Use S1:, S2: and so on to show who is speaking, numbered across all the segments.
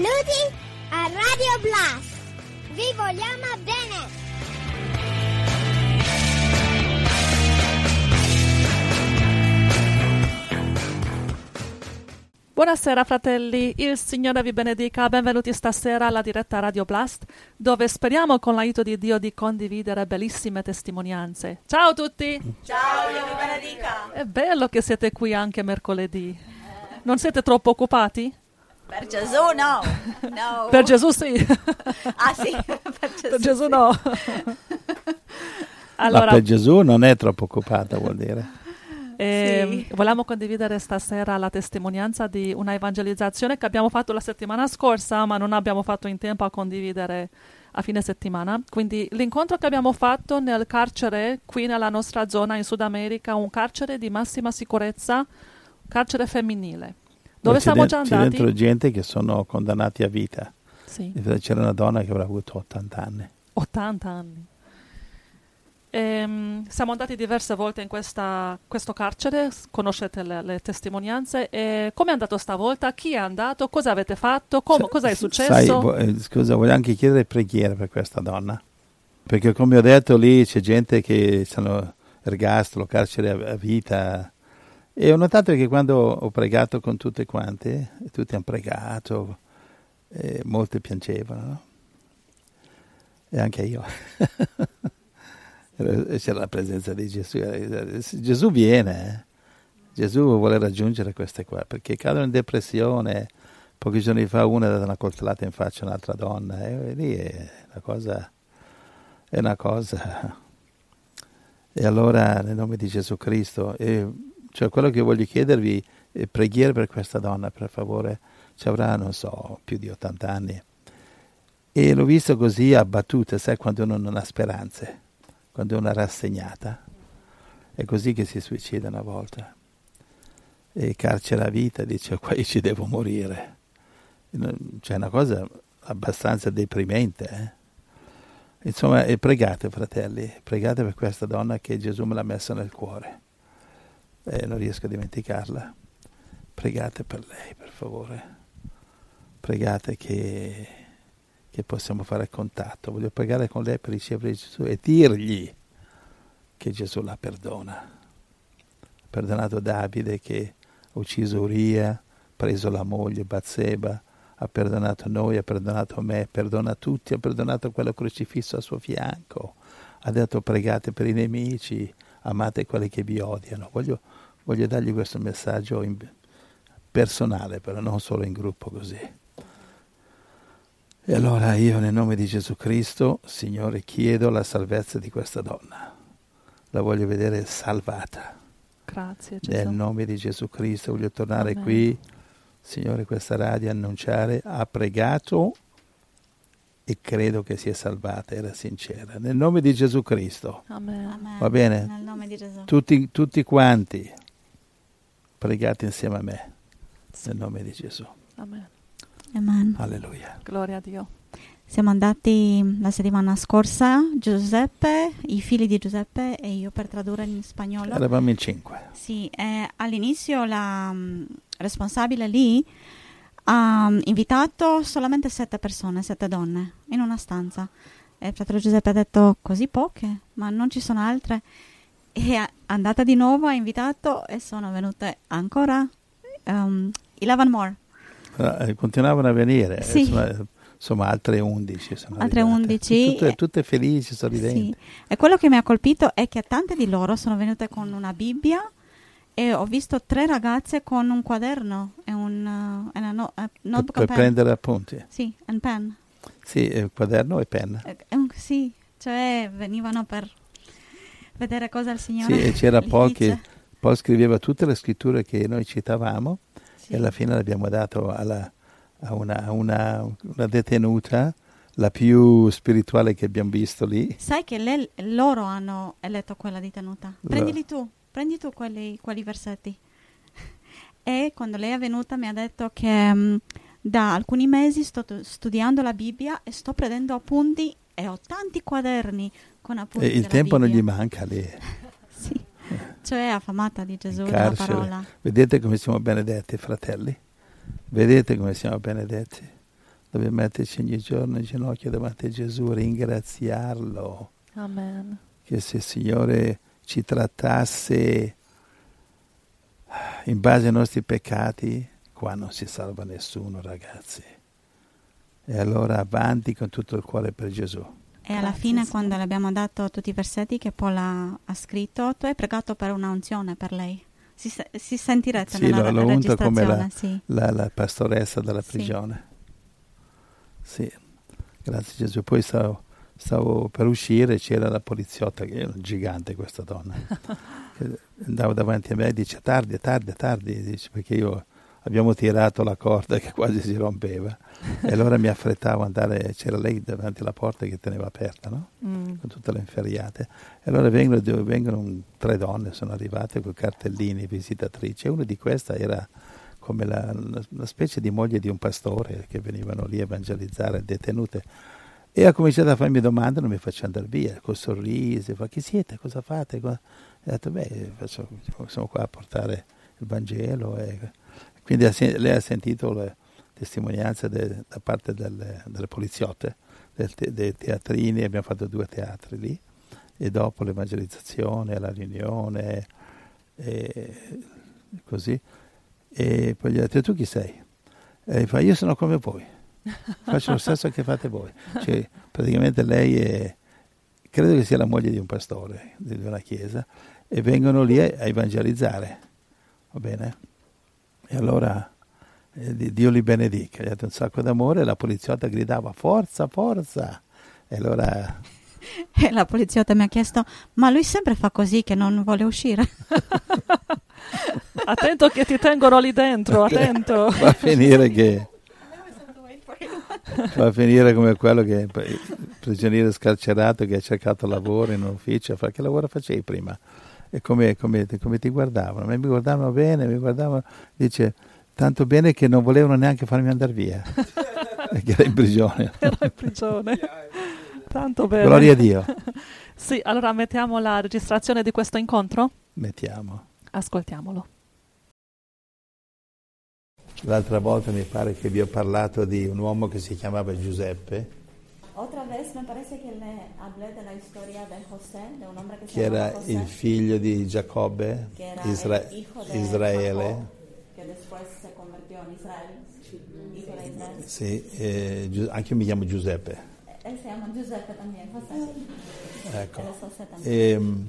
S1: Benvenuti a Radio Blast! Vi vogliamo bene!
S2: Buonasera fratelli, il Signore vi benedica, benvenuti stasera alla diretta Radio Blast, dove speriamo con l'aiuto di Dio di condividere bellissime testimonianze. Ciao a tutti!
S3: Ciao, Dio vi benedica!
S2: È bello che siete qui anche mercoledì. Non siete troppo occupati?
S3: Per Gesù no! No.
S2: Per Gesù sì!
S3: Ah sì,
S2: Per Gesù no!
S4: Ma per Gesù non è troppo occupata, vuol dire.
S3: Sì.
S2: Vogliamo condividere stasera la testimonianza di una evangelizzazione che abbiamo fatto la settimana scorsa, ma non abbiamo fatto in tempo a condividere a fine settimana. Quindi l'incontro che abbiamo fatto nel carcere qui nella nostra zona in Sud America, un carcere di massima sicurezza, carcere femminile. Dove siamo già andati?
S4: C'è dentro gente che sono condannati a vita.
S2: Sì.
S4: C'era una donna che avrà avuto 80 anni.
S2: 80 anni. Siamo andati diverse volte in questo carcere, conoscete le testimonianze. Come è andato stavolta? Chi è andato? Cosa avete fatto? Cosa è successo?
S4: Scusa, voglio anche chiedere preghiera per questa donna, perché come ho detto lì c'è gente che sono ergastolo, carcere a vita, e ho notato che quando ho pregato con tutte quante, e tutti hanno pregato, molte piangevano, no? E anche io. C'era la presenza di Gesù. Gesù viene, Gesù vuole raggiungere queste qua, perché cadono in depressione. Pochi giorni fa una ha dato una coltellata in faccia a un'altra donna, e lì è una cosa. E allora nel nome di Gesù Cristo, cioè quello che voglio chiedervi è preghiera per questa donna, per favore. Ci avrà, non so, più di 80 anni, e l'ho visto così abbattuta, sai, quando uno non ha speranze, quando una è rassegnata, è così che si suicida una volta. E carcere a vita, dice, qua io ci devo morire. Cioè, è una cosa abbastanza deprimente. Insomma, e pregate, fratelli, pregate per questa donna che Gesù me l'ha messa nel cuore. Non riesco a dimenticarla. Pregate per lei, per favore. Pregate che possiamo fare contatto. Voglio pregare con lei per ricevere Gesù e dirgli che Gesù la perdona. Ha perdonato Davide che ha ucciso Uria, preso la moglie Batseba, ha perdonato noi, ha perdonato me, perdona tutti, ha perdonato quello crocifisso a suo fianco. Ha detto pregate per i nemici, amate quelli che vi odiano. Voglio dargli questo messaggio personale, però non solo in gruppo così. E allora io nel nome di Gesù Cristo, Signore, chiedo la salvezza di questa donna. La voglio vedere salvata.
S2: Grazie Gesù.
S4: Nel nome di Gesù Cristo voglio tornare
S2: Amen.
S4: qui, Signore, questa radio, annunciare, ha pregato e credo che sia salvata, era sincera. Nel nome di Gesù Cristo.
S2: Amen.
S3: Amen.
S4: Va bene?
S3: Nel nome di Gesù.
S4: Tutti quanti, pregate insieme a me, nel nome di Gesù.
S2: Amen.
S3: Amen.
S4: Alleluia.
S2: Gloria a Dio.
S3: Siamo andati la settimana scorsa, Giuseppe, i figli di Giuseppe e io, per tradurre in spagnolo.
S4: Eravamo in 5.
S3: Sì, all'inizio la responsabile lì ha invitato solamente 7 persone, 7 donne, in una stanza. E il fratello Giuseppe ha detto, così poche? Ma non ci sono altre? E è andata di nuovo, ha invitato e sono venute ancora 11 more.
S4: Continuavano a venire,
S3: Sì.
S4: insomma altre 11 sono
S3: Altre
S4: arrivate.
S3: 11.
S4: Tutte felici, sorridenti.
S3: Sì. E quello che mi ha colpito è che tante di loro sono venute con una Bibbia e ho visto 3 ragazze con un quaderno e una notebook
S4: Per
S3: pen.
S4: prendere appunti.
S3: Sì, and pen.
S4: Sì, quaderno e penna.
S3: Sì, cioè venivano per vedere cosa il Signore
S4: Sì, e c'era
S3: gli
S4: Paul
S3: dice.
S4: che Paul scriveva tutte le scritture che noi citavamo.
S3: Sì.
S4: E alla fine l'abbiamo dato a una detenuta, la più spirituale che abbiamo visto lì.
S3: Sai che loro hanno eletto quella detenuta. Prendi tu quali versetti. E quando lei è venuta mi ha detto che da alcuni mesi sto studiando la Bibbia e sto prendendo appunti e ho tanti quaderni con appunti
S4: E il
S3: della
S4: tempo non
S3: Bibbia.
S4: gli manca lì.
S3: Sì, cioè affamata di Gesù,
S4: In
S3: della
S4: carcere.
S3: parola.
S4: Vedete come siamo benedetti, fratelli? Vedete come siamo benedetti? dobbiamo metterci ogni giorno in ginocchio davanti a Gesù, ringraziarlo.
S2: Amen.
S4: Che se il Signore ci trattasse in base ai nostri peccati, qua non si salva nessuno, ragazzi. E allora avanti con tutto il cuore per Gesù.
S3: E alla fine, quando le abbiamo dato tutti i versetti che Paula ha scritto, tu hai pregato per una unzione per lei. Si sentirete
S4: Sì,
S3: nella
S4: l'ho unta come
S3: registrazione.
S4: la pastoressa della prigione. Sì, grazie Gesù. Poi stavo per uscire, c'era la poliziotta, che era un gigante questa donna, che andava davanti a me e dice tardi, dice, perché abbiamo tirato la corda che quasi si rompeva e allora mi affrettavo ad andare, c'era lei davanti alla porta che teneva aperta, no? Con tutte le inferriate, e allora vengono 3 donne, sono arrivate con cartellini, visitatrici, e una di queste era come una specie di moglie di un pastore che venivano lì a evangelizzare detenute, e ha cominciato a farmi domande, non mi faccio andare via, con sorrisi, fa chi siete, cosa fate? E ho detto siamo qua a portare il Vangelo. Quindi lei ha sentito le testimonianze da parte delle poliziotte, dei teatrini, abbiamo fatto 2 teatri lì, e dopo l'evangelizzazione, la riunione, e così. E poi gli ho detto, tu chi sei? E fa, io sono come voi, faccio lo stesso che fate voi. Cioè, praticamente lei credo che sia la moglie di un pastore, di una chiesa, e vengono lì a evangelizzare, va bene? E allora Dio li benedica, gli ha dato un sacco d'amore, e la poliziotta gridava forza, forza, e allora...
S3: E la poliziotta mi ha chiesto, ma lui sempre fa così che non vuole uscire?
S2: Attento che ti tengono lì dentro, attento.
S4: Va a finire come quello che il prigioniero scarcerato che ha cercato lavoro in un ufficio, che lavoro facevi prima? E come ti guardavano? Mi guardavano bene, dice, tanto bene che non volevano neanche farmi andare via, perché era in prigione.
S2: Era in prigione. Tanto bene.
S4: Gloria a Dio.
S2: Sì, allora mettiamo la registrazione di questo incontro?
S4: Mettiamo.
S2: Ascoltiamolo.
S4: L'altra volta mi pare che vi ho parlato di un uomo che si chiamava Giuseppe.
S3: Otra vez me parece que le hablé de la historia de José, de un hombre
S4: che era
S3: José,
S4: il figlio di Giacobbe,
S3: que era hijo de
S4: Israele.
S3: Jacob, que después se convirtió en Israel, hijo de Israel.
S4: Sì, anche io mi chiamo Giuseppe.
S3: Él se llama Giuseppe también, José.
S4: Ecco.
S3: Él es José también.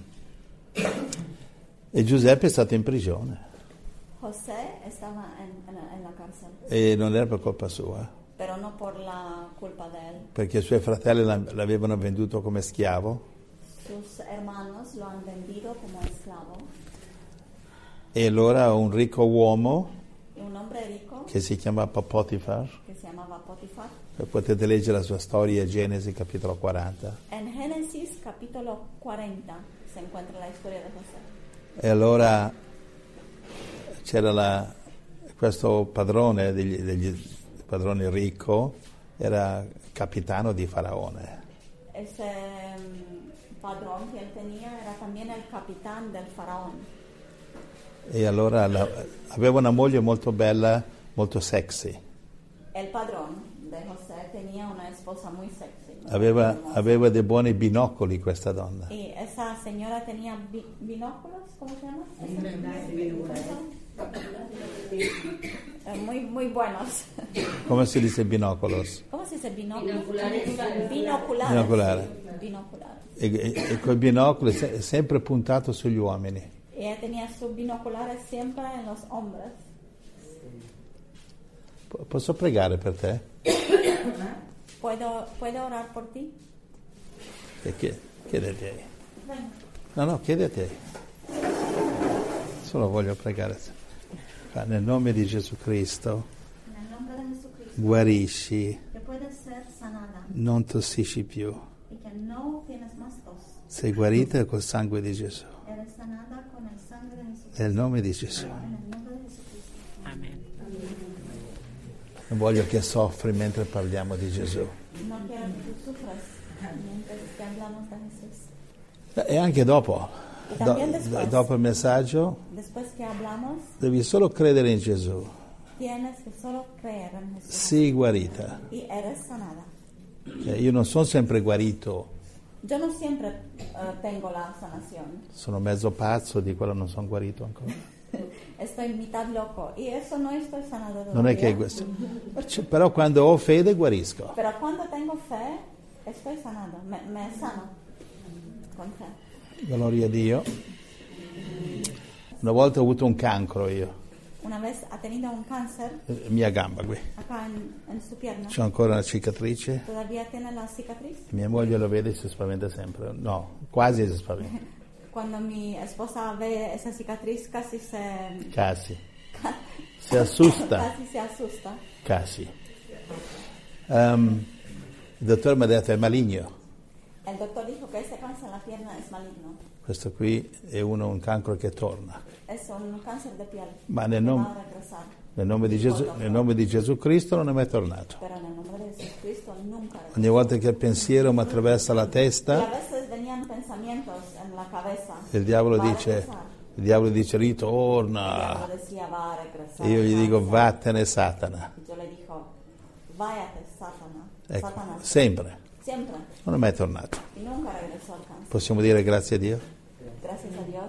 S4: E Giuseppe è stato in prigione.
S3: José estaba en la cárcel.
S4: E non era per colpa sua.
S3: Pero no por la culpa de él.
S4: Perché i suoi fratelli l'avevano venduto come schiavo.
S3: Sus hermanos lo han vendido como esclavo.
S4: E allora un ricco uomo,
S3: un hombre rico,
S4: che si chiamava Potifar,
S3: che si chiamava Potifar.
S4: Potete leggere la sua storia a Genesi capitolo 40.
S3: En Génesis capítulo 40 se encuentra la historia de José.
S4: E allora c'era questo padrone degli padrone ricco, era capitano di Faraone.
S3: Ese padrón que él tenía era también el capitán del faraón.
S4: E allora aveva una moglie molto bella, molto sexy.
S3: El padrón de José tenía una esposa muy sexy.
S4: Aveva dei buoni binocoli questa donna.
S3: Y esa señora tenía binóculos, ¿cómo se llama? Muy buenos.
S4: Come si dice binoculos?
S3: ¿Cómo se dice binóculos?
S4: Binoculares. E con i binocoli è sempre puntato sugli uomini.
S3: Ella tenía sus binoculares siempre en los hombres.
S4: Posso pregare per te?
S3: ¿Puedo orar por ti?
S4: Chiedete. No, chiedete. Solo voglio pregare. Nel nome di Gesù Cristo, guarisci, non tossisci più. Sei guarita col sangue di Gesù. Nel nome di Gesù.
S2: Amen.
S4: Non voglio che soffri mentre parliamo di Gesù. E anche dopo. Dopo il messaggio devi solo credere in Gesù.
S3: Tienes que solo creer en Jesús.
S4: Sii guarita.
S3: Y eres sanada.
S4: Io non sono sempre guarito,
S3: Yo no siempre tengo la sanación.
S4: sono mezzo pazzo, di quello non sono guarito ancora.
S3: Estoy mitad loco. Y eso no estoy sanado todavía.
S4: Non è che questo. Però quando ho fede guarisco.
S3: Pero cuando tengo fe, estoy sanado. Me sano con fe.
S4: Gloria a Dio. Una volta ho avuto un cancro io,
S3: Una vez ha tenido un cáncer
S4: mia gamba qui.
S3: acá en su pierna.
S4: C'ho ancora una cicatrice.
S3: ¿Todavía tiene la cicatriz?
S4: Mia moglie lo vede e si spaventa sempre. No, quasi si spaventa.
S3: Cuando mi esposa ve esa cicatriz casi se...
S4: Casi. Si asusta.
S3: Casi se asusta.
S4: Casi. Il dottore mi ha detto è maligno.
S3: El doctor dijo que ese cáncer en la pierna es maligno.
S4: Questo qui è un cancro che torna.
S3: Es un cáncer de piel.
S4: Ma
S3: que
S4: nel
S3: va a regresar.
S4: nome di Gesù Cristo non è mai tornato.
S3: Pero en el nombre de Jesucristo nunca regresará.
S4: Ogni volta che il pensiero mi attraversa la
S3: Y a
S4: testa,
S3: veces venían pensamientos en la cabeza.
S4: il diavolo
S3: Va a
S4: dice,
S3: regresar.
S4: il diavolo dice
S3: El
S4: ritorna.
S3: diablo decía, va a regresar.
S4: E io gli
S3: va a
S4: dico
S3: regresar.
S4: vattene Satana.
S3: Y yo le dijo, váyate, Satana.
S4: Ecco,
S3: Satanás.
S4: sempre.
S3: Siempre.
S4: Non è mai tornato.
S3: Y nunca regresó al cáncer.
S4: Possiamo dire grazie a Dio?
S3: Gracias a Dios.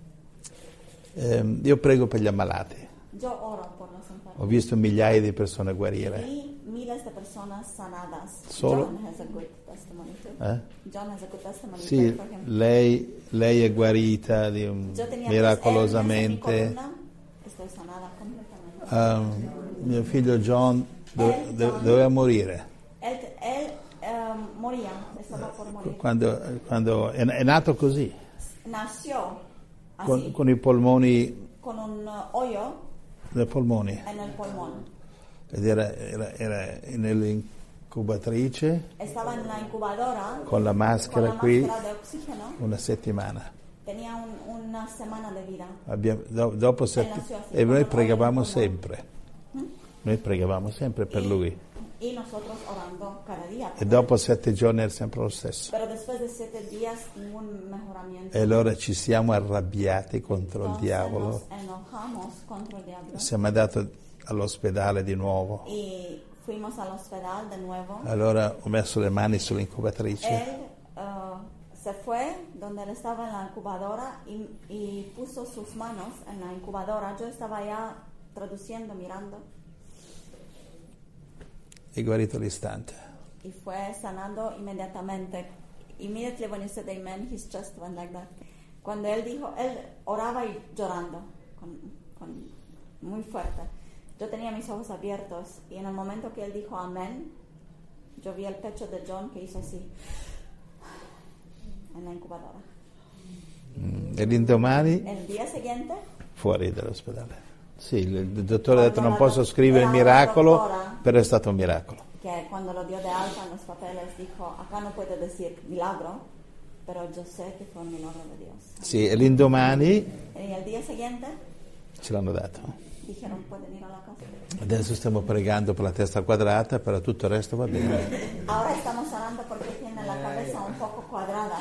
S4: Io prego per gli ammalati.
S3: Yo oro por los enfermos.
S4: Ho visto migliaia di persone guarire.
S3: Y miles de personas sanadas.
S4: Solo-
S3: John has a good testimony too. John has a good testimony
S4: Sì,
S3: for him.
S4: lei è guarita
S3: Yo tenía
S4: miracolosamente.
S3: hernias en mi columna. Estoy sanada completamente.
S4: Mio figlio John doveva morire.
S3: Él moría, estaba por morir.
S4: Quando è nato così,
S3: Nació así,
S4: con i polmoni
S3: con un hoyo
S4: dei polmoni.
S3: en el pulmón.
S4: Ed era nell'incubatrice
S3: Estaba en la incubadora
S4: con la maschera qui
S3: de oxígeno.
S4: una settimana.
S3: Tenía una semana de vida.
S4: Dopo
S3: nació así,
S4: e noi
S3: con
S4: pregavamo
S3: il polmone.
S4: sempre. Noi pregavamo sempre per lui.
S3: Y nosotros orando cada día.
S4: E dopo 7 giorni era sempre lo stesso.
S3: Pero después de 7 días ningún mejoramiento.
S4: E allora ci siamo arrabbiati contro il
S3: Entonces
S4: diavolo.
S3: nos enojamos contra el diablo.
S4: Siamo andati all'ospedale di nuovo.
S3: Y fuimos al hospital de nuevo.
S4: Allora ho messo le mani sull'incubatrice.
S3: Él se fue donde él estaba en la incubadora y puso sus manos en la incubadora. Yo estaba allá traduciendo, mirando.
S4: E guarito all'istante.
S3: Y fue sanando inmediatamente. Immediately when he said amen, his chest went like that. Cuando él dijo, él oraba y llorando, muy fuerte. Yo tenía mis ojos abiertos y en el momento que él dijo amén, yo vi el pecho de John que hizo así, en la incubadora.
S4: E l'indomani
S3: El día siguiente,
S4: fuori dall'ospedale. Sì, il dottore ha detto non
S3: Quando
S4: posso scrivere il
S3: era la
S4: miracolo,
S3: doctora.
S4: però è stato un miracolo.
S3: que cuando lo dio de alta en los papeles, dijo, acá no puede decir milagro, pero yo sé que fue un milagro de Dios.
S4: Sì, e l'indomani
S3: Y el día siguiente,
S4: ce l'hanno dato.
S3: dijeron, pueden ir a la casa.
S4: Adesso stiamo pregando per la testa quadrata, però tutto il resto va bene.
S3: Ahora estamos orando porque tiene la cabeza un poco cuadrada.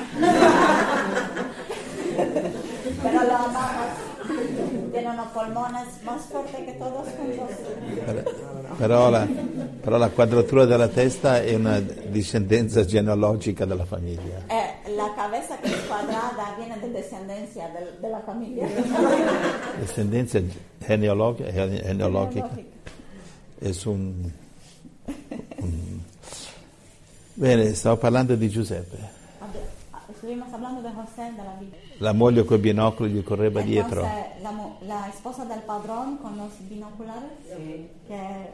S3: Pero lo amamos. Tiene unos pulmones más fuertes que todos juntos.
S4: Però la quadratura della testa è una discendenza genealogica della famiglia.
S3: La cabeza que es cuadrada viene de descendencia de la familia.
S4: Discendenza genealogica. Bene, stavo parlando di Giuseppe.
S3: Estuvimos hablando de José, de la vida.
S4: La moglie con i binocoli gli correva dietro.
S3: Entonces, la esposa del padrón con los binoculares que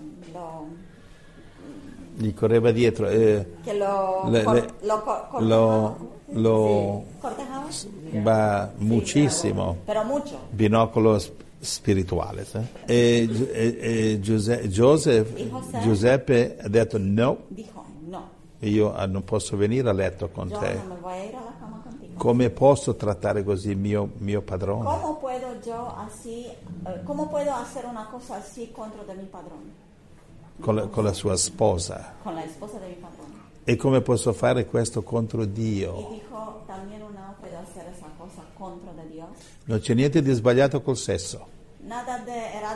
S4: Gli correva dietro. Lo
S3: cortejaba.
S4: va muchísimo.
S3: Pero mucho.
S4: Binocolo spirituale. E Giuseppe ha detto no,
S3: Dijo, no,
S4: io non posso venire a letto con
S3: yo
S4: te.
S3: no me voy a ir a la cama contigo.
S4: Come posso trattare così mio padrone?
S3: ¿Cómo puedo yo así, cómo puedo hacer una cosa así contra de mi padrón?
S4: Con la sua sposa.
S3: Con la esposa de mi padrón.
S4: E come posso fare questo contro
S3: Y
S4: Dio?
S3: dijo, también uno puede hacer esa cosa contra de Dios.
S4: Non c'è niente di sbagliato col sesso.
S3: Nada de errado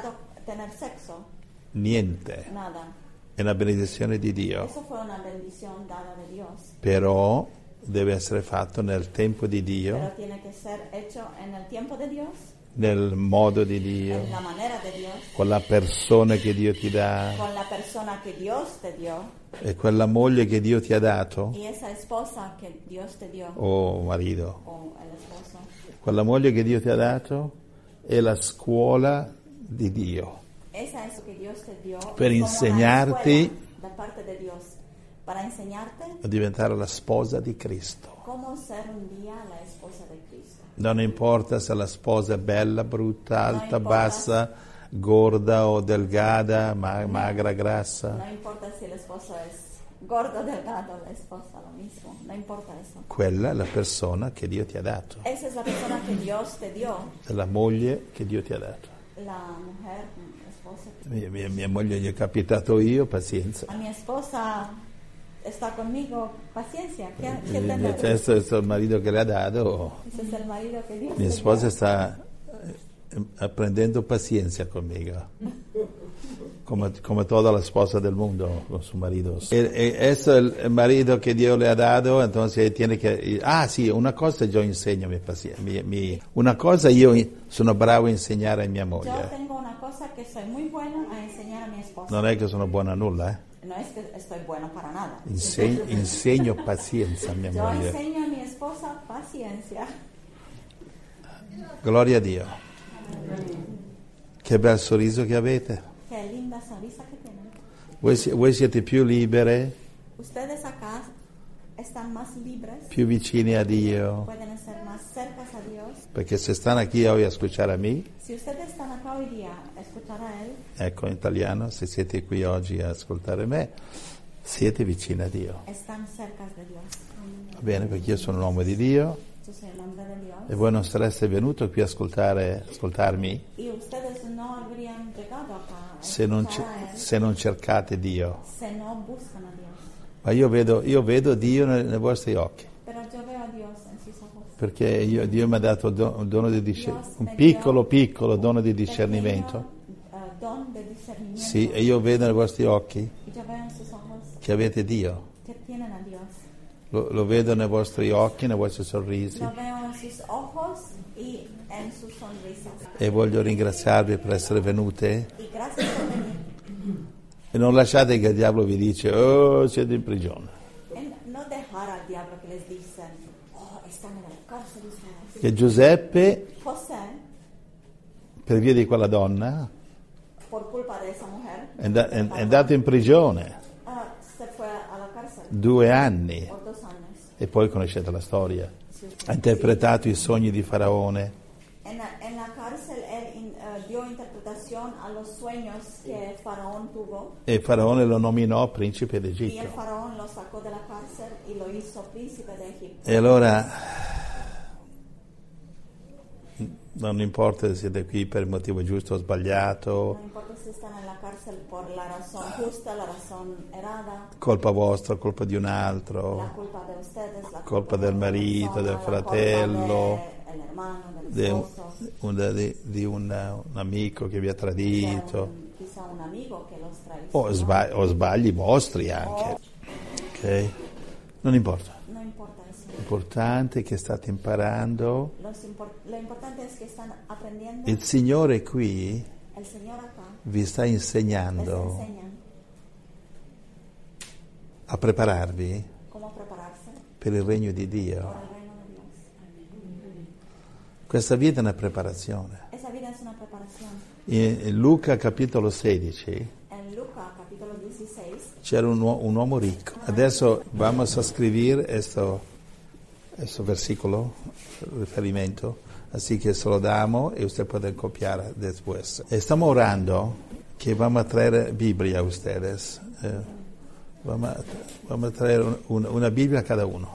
S3: tener sexo,
S4: niente.
S3: nada.
S4: È una benedizione di Dio.
S3: Eso fue una bendición dada de Dios.
S4: Però deve essere fatto nel tempo di Dio,
S3: Pero tiene que ser hecho en el tiempo de Dios,
S4: nel modo di Dio,
S3: en la manera de Dios,
S4: con la persona che Dio ti dà,
S3: con la persona que Dios te dio
S4: e quella moglie che Dio ti ha dato,
S3: y esa esposa que Dios te dio
S4: o marito.
S3: o el esposo.
S4: Quella moglie che Dio ti ha dato è la scuola di Dio.
S3: Esa es que Dios te dio
S4: Per
S3: como una
S4: insegnarti
S3: escuela da parte de Dios para enseñarte
S4: a diventare la sposa di Cristo.
S3: cómo ser un día la esposa de Cristo.
S4: Non importa se la sposa è bella, brutta, alta,
S3: importa.
S4: bassa, gorda o delgada, magra, grassa.
S3: No importa si el esposo es gordo o delgado, la esposa lo mismo, no importa eso.
S4: Quella è la persona che Dio ti ha dato,
S3: Esa es la persona que Dios te dio,
S4: è la moglie che Dio ti ha dato.
S3: la mujer, la esposa.
S4: Mia moglie gli è capitato io, pazienza.
S3: A mi esposa está conmigo, paciencia, ¿qué
S4: Questo è il marito che le ha dato.
S3: Ese es el marido que Dios
S4: Mia
S3: te
S4: sposa
S3: dio.
S4: sta apprendendo pazienza conmigo, come toda la sposa del mundo con suo marito. E questo è il marito che Dio le ha dato, entonces tiene che... Ah sì, una cosa io insegno una cosa io sono bravo a insegnare a mia
S3: Yo
S4: moglie.
S3: tengo una cosa que soy muy buena a enseñar a mi esposa.
S4: Non è che sono buono a nulla,
S3: No es que estoy bueno para nada.
S4: Insegno pazienza a mia
S3: Yo
S4: moglie.
S3: enseño a mi esposa paciencia.
S4: Gloria a Dio. Che bel sorriso che avete.
S3: Qué linda sonrisa que tienen.
S4: Voi siete più libere,
S3: Ustedes acá están más libres,
S4: più vicini a Dio,
S3: pueden ser más cercas a Dios.
S4: perché se stanno qui oggi a ascoltare a me,
S3: Si ustedes están acá hoy día a escuchar a Él,
S4: ecco in italiano, se siete qui oggi a ascoltare me, siete vicini a Dio.
S3: están cercas de Dios.
S4: Va bene, perché io sono un uomo di Dio
S3: Yo soy el hombre de Dios.
S4: e voi non sareste venuti qui a ascoltarmi
S3: Y ustedes no habrían llegado acá a
S4: se non,
S3: escuchar a Él
S4: se non cercate Dio.
S3: si no buscan a Dios.
S4: Ma io vedo Dio nei vostri occhi,
S3: Pero yo veo a Dios en sus ojos.
S4: perché Dio mi ha dato un dono di un
S3: Dios
S4: piccolo dono di
S3: Pequeño,
S4: discernimento.
S3: don de discernimiento.
S4: Sì, e io vedo nei vostri occhi
S3: Y yo veo en sus ojos
S4: che avete Dio.
S3: que tienen a Dios.
S4: Lo vedo nei vostri occhi, nei vostri sorrisi.
S3: Lo veo en sus ojos y en sus sonrisas.
S4: E voglio ringraziarvi per essere venute.
S3: Y gracias por venir.
S4: E non lasciate che il diavolo vi dice, oh, siete in prigione.
S3: No dejar al diablo que les dicen, oh, están en la cárcel ustedes.
S4: Che Giuseppe,
S3: José,
S4: per via di quella donna,
S3: por culpa de esa mujer,
S4: è andato in prigione
S3: se fue a la cárcel
S4: 2 anni.
S3: por 2 años.
S4: E poi conoscete la storia. Ha interpretato i sogni di Faraone.
S3: En la cárcel él dio interpretación a los sueños que Faraón tuvo
S4: E Faraone lo nominò principe
S3: y el
S4: d'Egitto.
S3: Faraón lo sacó de la cárcel y lo hizo príncipe de Egipto.
S4: E allora non importa se siete qui per il motivo giusto o sbagliato,
S3: No importa si están en la cárcel por la razón justa, la razón errada,
S4: colpa vostra, colpa di un
S3: la
S4: altro,
S3: culpa de ustedes, la
S4: colpa
S3: culpa
S4: del
S3: de la
S4: marito,
S3: persona,
S4: del
S3: la culpa
S4: fratello,
S3: del hermano, del
S4: di
S3: esposo,
S4: un amico che vi ha tradito,
S3: quizá un amigo que los traicionó.
S4: o sbagli vostri anche. Ok? Non importa.
S3: No importa eso.
S4: L'importante è che state imparando.
S3: Lo importante es que están aprendiendo.
S4: Il Signore qui
S3: El Señor acá
S4: vi sta
S3: les
S4: insegnando
S3: enseña
S4: a prepararvi
S3: cómo prepararse
S4: per il regno di
S3: por
S4: Dio.
S3: el reino de Dios.
S4: Questa vita è una preparazione.
S3: Esa vida es una preparación.
S4: In Luca capitolo 16
S3: En Lucas capítulo 16
S4: c'era un uomo ricco. Adesso vamos a scrivere questo versicolo, riferimento, así que se lo damos y usted puede copiar después. Estamos orando que vamos a traer Biblia a ustedes. Vamos a traer una Biblia a cada uno,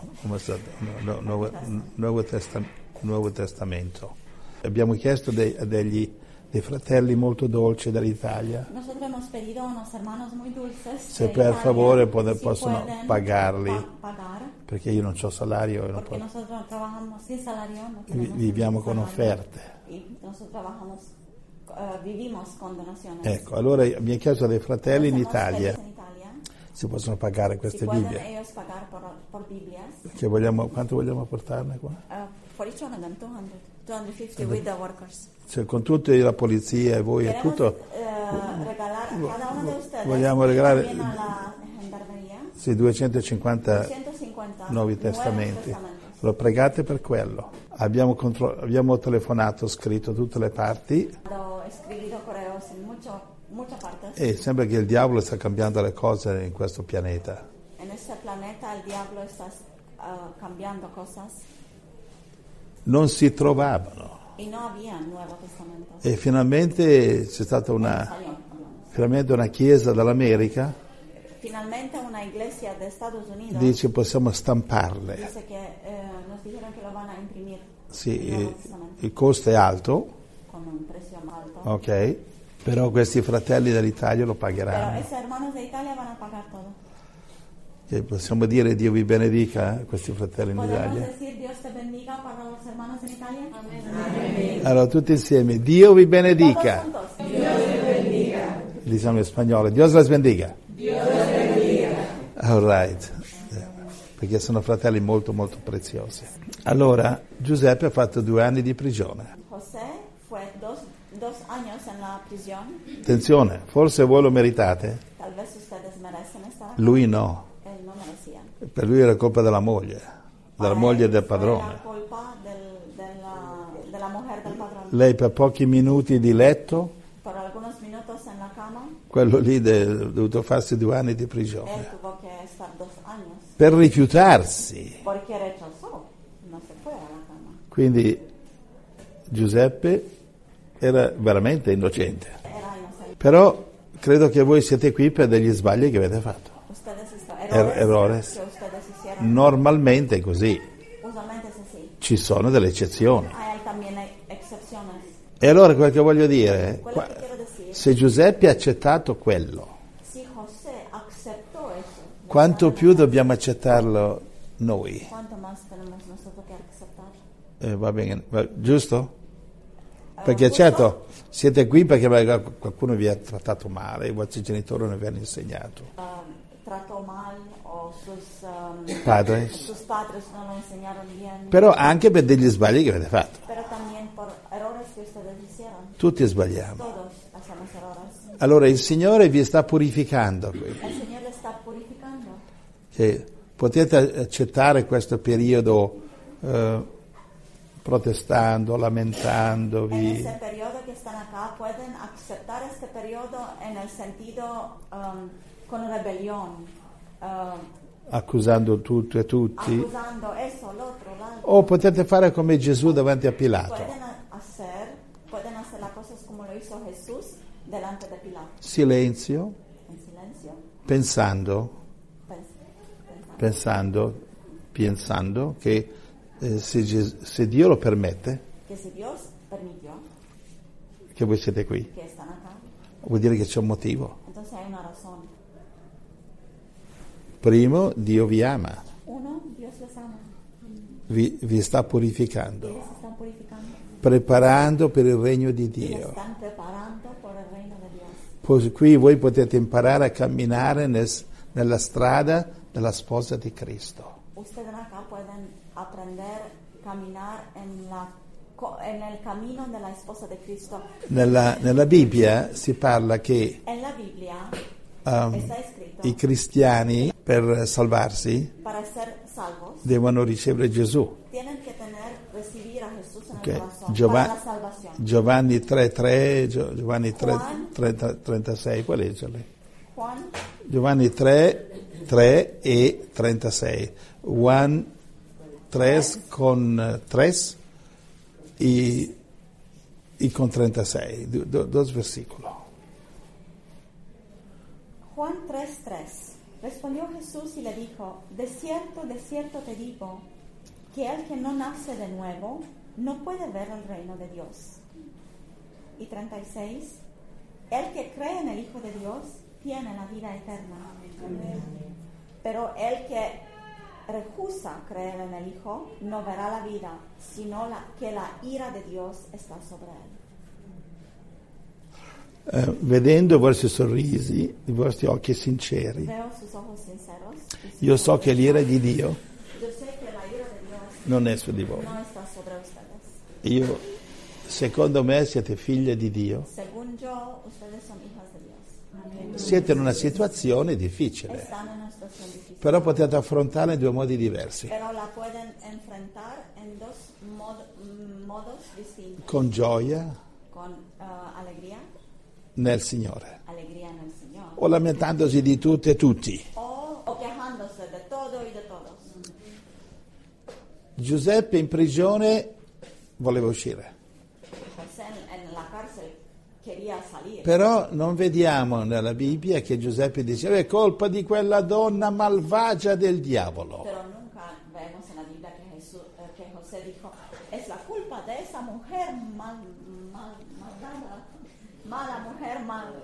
S4: Nuovo Testamento. Abbiamo chiesto dei fratelli molto dolci dall'Italia,
S3: nosotros hemos pedido a unos hermanos muy dulces
S4: se
S3: de
S4: per
S3: Italia,
S4: favore
S3: si
S4: possono
S3: pueden
S4: pagarli,
S3: pagar,
S4: perché io non ho salario e non
S3: porque
S4: posso.
S3: nosotros trabajamos sin salario, no tenemos
S4: Viviamo
S3: un
S4: con
S3: salario,
S4: offerte.
S3: y nosotros trabajamos vivimos con donaciones.
S4: Ecco, allora abbiamo chiesto dei fratelli in
S3: Los hermanos
S4: Italia
S3: felices en Italia,
S4: se possono pagare
S3: si
S4: queste
S3: pueden
S4: Bibbie.
S3: ellos pagar por Biblias.
S4: Quanto vogliamo portarne qua?
S3: For each one of them, 250 with the workers.
S4: Cioè, con tutta la polizia e voi e
S3: Queremos
S4: tutto,
S3: regalar a cada uno de ustedes,
S4: vogliamo regalare
S3: también a la gendarmería,
S4: sì, 250
S3: 250
S4: Nuovi Testamenti. Lo pregate per quello. Abbiamo telefonato, scritto tutte le parti
S3: Ho escrito correos en muchas partes.
S4: e sembra che il diavolo sta cambiando le cose in questo pianeta.
S3: En este planeta el diablo está cambiando cosas
S4: Non si trovavano
S3: y no había Nuevo Testamento.
S4: e finalmente c'è stata una chiesa dall'America,
S3: Finalmente una iglesia de Estados Unidos
S4: dice possiamo stamparle.
S3: dice que nos dijeron que lo van a imprimir
S4: Sì,
S3: el Nuevo Testamento
S4: il costo è alto,
S3: con un precio más alto.
S4: ok? Però questi fratelli dall'Italia lo
S3: Pero
S4: pagheranno.
S3: esos hermanos de Italia van a pagar todo.
S4: E possiamo dire Dio vi benedica, questi fratelli in
S3: ¿Podemos
S4: Italia?
S3: decir Dios te bendiga para los hermanos en Italia? Amén.
S4: Allora tutti insieme, Dio vi benedica.
S3: Todos juntos.
S4: Diciamo in spagnolo, Dios les bendiga. All right. Perché sono fratelli molto molto preziosi. Allora, Giuseppe ha fatto 2 anni di prigione.
S3: José fue dos años en la prisión.
S4: Attenzione, forse voi lo meritate,
S3: Tal vez ustedes merecen estar aquí.
S4: lui no.
S3: Él no merecía.
S4: Per lui era colpa della moglie del
S3: Fue
S4: padrone.
S3: la culpa de la mujer del padrón.
S4: Lei per pochi minuti di letto,
S3: Por algunos minutos en la cama,
S4: quello lì ha dovuto farsi 2 anni di
S3: él
S4: prigione.
S3: tuvo que estar 2 años.
S4: Per rifiutarsi.
S3: Porque rechazó. No se fue a la cama.
S4: Quindi Giuseppe era veramente innocente.
S3: Era inocente.
S4: Però credo che voi siete qui per degli sbagli che avete fatto.
S3: Ustedes
S4: Errores.
S3: que ustedes hicieron.
S4: Normalmente è così.
S3: Usualmente es así.
S4: Ci sono delle eccezioni.
S3: Hay también excepciones.
S4: E allora quel che voglio dire,
S3: Quello che quiero decir,
S4: se Giuseppe ha accettato quello,
S3: si José aceptó eso,
S4: quanto più dobbiamo accettarlo noi?
S3: ¿cuánto más tenemos nosotros que aceptar?
S4: Va bene, giusto? Perché certo, siete qui perché magari qualcuno vi ha trattato male, i vostri genitori non vi hanno insegnato.
S3: Trató mal o sus
S4: Padres.
S3: padres no lo enseñaron bien,
S4: Però anche per degli sbagli che avete fatto.
S3: pero también por errores que ustedes hicieron.
S4: Tutti sbagliamo.
S3: Todos hacemos errores.
S4: Allora il Signore vi sta purificando qui.
S3: El Señor le está purificando.
S4: Che potete accettare questo periodo protestando,
S3: En
S4: lamentandovi,
S3: ese periodo que están acá pueden aceptar este periodo en el sentido con rebelión,
S4: accusando tutto e tutti.
S3: acusando eso, lo otro, l'altro.
S4: O potete fare come Gesù davanti a Pilato.
S3: Pueden hacer las cosas como lo hizo Jesús delante de Pilato,
S4: Silenzio,
S3: en silencio,
S4: pensando che se Dio lo permette,
S3: que si Dios permitió
S4: che voi siete qui,
S3: que están acá,
S4: vuol dire che c'è un motivo.
S3: entonces hay una razón.
S4: Primo, Dio vi ama,
S3: Uno, Dios les ama,
S4: vi sta purificando,
S3: ellos están purificando,
S4: preparando per il regno di
S3: y
S4: Dio.
S3: están preparando por el reino de Dios.
S4: Poi qui voi potete imparare a camminare nella strada della sposa di Cristo.
S3: Ustedes acá pueden aprender a caminar en el camino de la esposa de Cristo.
S4: Nella Bibbia si parla che
S3: En la Biblia está escrito,
S4: i cristiani per salvarsi
S3: para ser salvos,
S4: devono ricevere Gesù.
S3: tienen que recibir a Jesús en
S4: Ok.
S3: el corazón para la salvación.
S4: Giovanni 3:3, Giovanni 3,
S3: Juan.
S4: 36, qual è lì?
S3: Juan
S4: Giovanni 3 e 36. Juan 3 con 3 y con 36. Dos versículos.
S3: Juan 3:3. Respondió Jesús y le dijo, de cierto te digo, que el que no nace de nuevo no puede ver el reino de Dios. Y 36. El que cree en el Hijo de Dios tiene la vida eterna. Pero el que rehúsa creer en el Hijo no verá la vida, sino que la ira de Dios está sobre él.
S4: vedendo i vostri sorrisi, i vostri occhi sinceri,
S3: Veo sus ojos sinceros. Y sus
S4: io so
S3: ojos
S4: che l'ira
S3: sinceros.
S4: di Dio
S3: Yo sé que la ira de Dios
S4: non è su di voi.
S3: no está sobre ustedes.
S4: Io, secondo me, siete figlie di Dio.
S3: Según yo, ustedes son hijas de Dios. Amén.
S4: Siete in una situazione difficile,
S3: Están en una situación difícil.
S4: però potete affrontarla in due modi diversi,
S3: Pero la pueden enfrentar en dos modos distintos.
S4: con gioia
S3: Con alegría,
S4: nel Signore,
S3: alegría en el Señor.
S4: o lamentandosi di tutte e tutti.
S3: O quejándose de todo y de todos.
S4: Giuseppe in prigione voleva uscire,
S3: José en la cárcel quería salir.
S4: però non vediamo nella Bibbia che Giuseppe diceva è colpa di quella donna malvagia del diavolo.
S3: Pero nunca vemos en la Biblia que José dijo, es la culpa de esa mujer mala mujer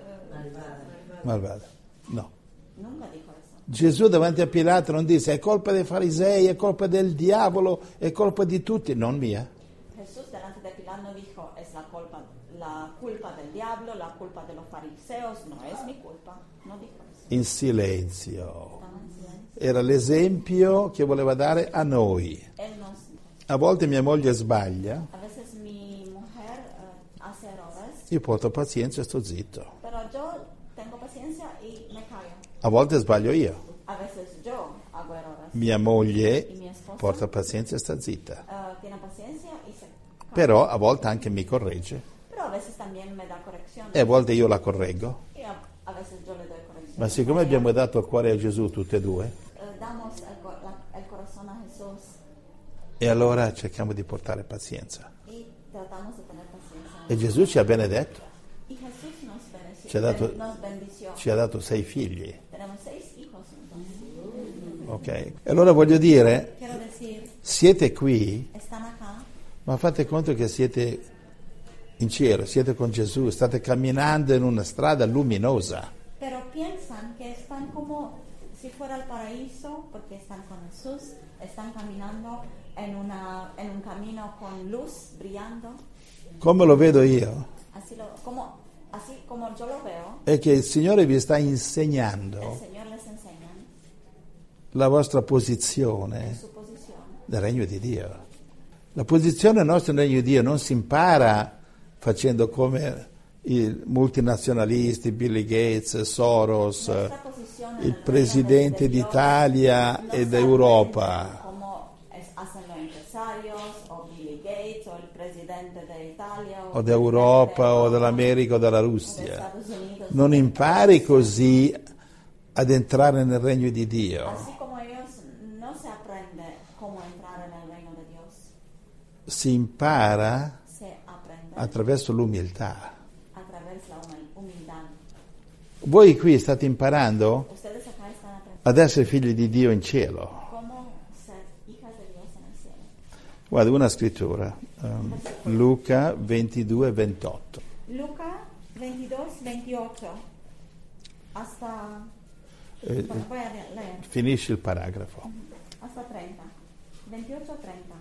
S4: Malvada. No.
S3: Nunca dijo eso.
S4: Gesù davanti a Pilato non disse è colpa dei farisei, è colpa del diavolo, è colpa di tutti, non mia.
S3: Jesús delante de Pilato dijo, es la culpa del diablo, la culpa de los fariseos, no es mi culpa. No dijo eso.
S4: In silenzio.
S3: Estaba en silencio.
S4: Era l'esempio che voleva dare a noi.
S3: Él nos,
S4: A volte mia moglie sbaglia,
S3: a veces mi mujer hace errores,
S4: io porto pazienza e sto zitto.
S3: pero yo tengo paciencia y me callo.
S4: A volte sbaglio io.
S3: A veces yo hago errores.
S4: Mia moglie
S3: Y mi esposa
S4: porta pazienza e sta zitta.
S3: tiene paciencia y se calla.
S4: Però a volte anche mi corregge
S3: Pero a veces también me da corrección.
S4: e a volte io la correggo.
S3: Y a veces yo le doy corrección.
S4: Ma siccome abbiamo dato il cuore a Gesù tutte e due,
S3: Damos el corazón a Jesús
S4: e allora cerchiamo di portare pazienza.
S3: y tratamos de tener paciencia.
S4: E Gesù ci ha benedetto,
S3: Y Jesús nos bendició.
S4: Ci ha dato-
S3: Nos bendició.
S4: ci ha dato 6 figli.
S3: Tenemos 6 hijos entonces.
S4: Ok? E allora voglio dire,
S3: Quiero decir,
S4: siete qui,
S3: están acá,
S4: ma fate conto che siete in cielo, siete con Gesù, state camminando in una strada luminosa.
S3: pero piensan que están como si fuera el paraíso porque están con Jesús, están caminando en un camino con luz brillando.
S4: Come lo vedo io,
S3: Así como yo lo veo,
S4: è che il Signore vi sta
S3: el
S4: insegnando
S3: Señor les enseña
S4: la vostra posizione
S3: su posición.
S4: nel regno di Dio. La posizione nostra nel regno di Dio non si impara facendo come i multinazionalisti, Bill Gates, Soros,
S3: Nuestra posición en
S4: il
S3: el
S4: presidente
S3: reino de Dios
S4: d'Italia
S3: no
S4: e
S3: se
S4: d'Europa.
S3: aprende como hacen los empresarios o Bill Gates o el presidente de Italia
S4: O d'Europa o dell'America o della
S3: o de
S4: Russia.
S3: Estados Unidos.
S4: Non impari così ad entrare nel regno di Dio.
S3: Así como ellos no se aprende cómo entrar en el reino de Dios,
S4: Si impara
S3: se aprende
S4: attraverso l'umiltà.
S3: a través de la humildad.
S4: Voi qui state imparando
S3: Ustedes acá están aprendiendo
S4: ad essere figli di Dio in cielo.
S3: cómo ser hijas de Dios en el cielo.
S4: Guarda, una scrittura, Luca 22-28.
S3: Luca 22-28 hasta
S4: Eh,
S3: voy a leer
S4: finisci il paragrafo.
S3: hasta 30 28-30.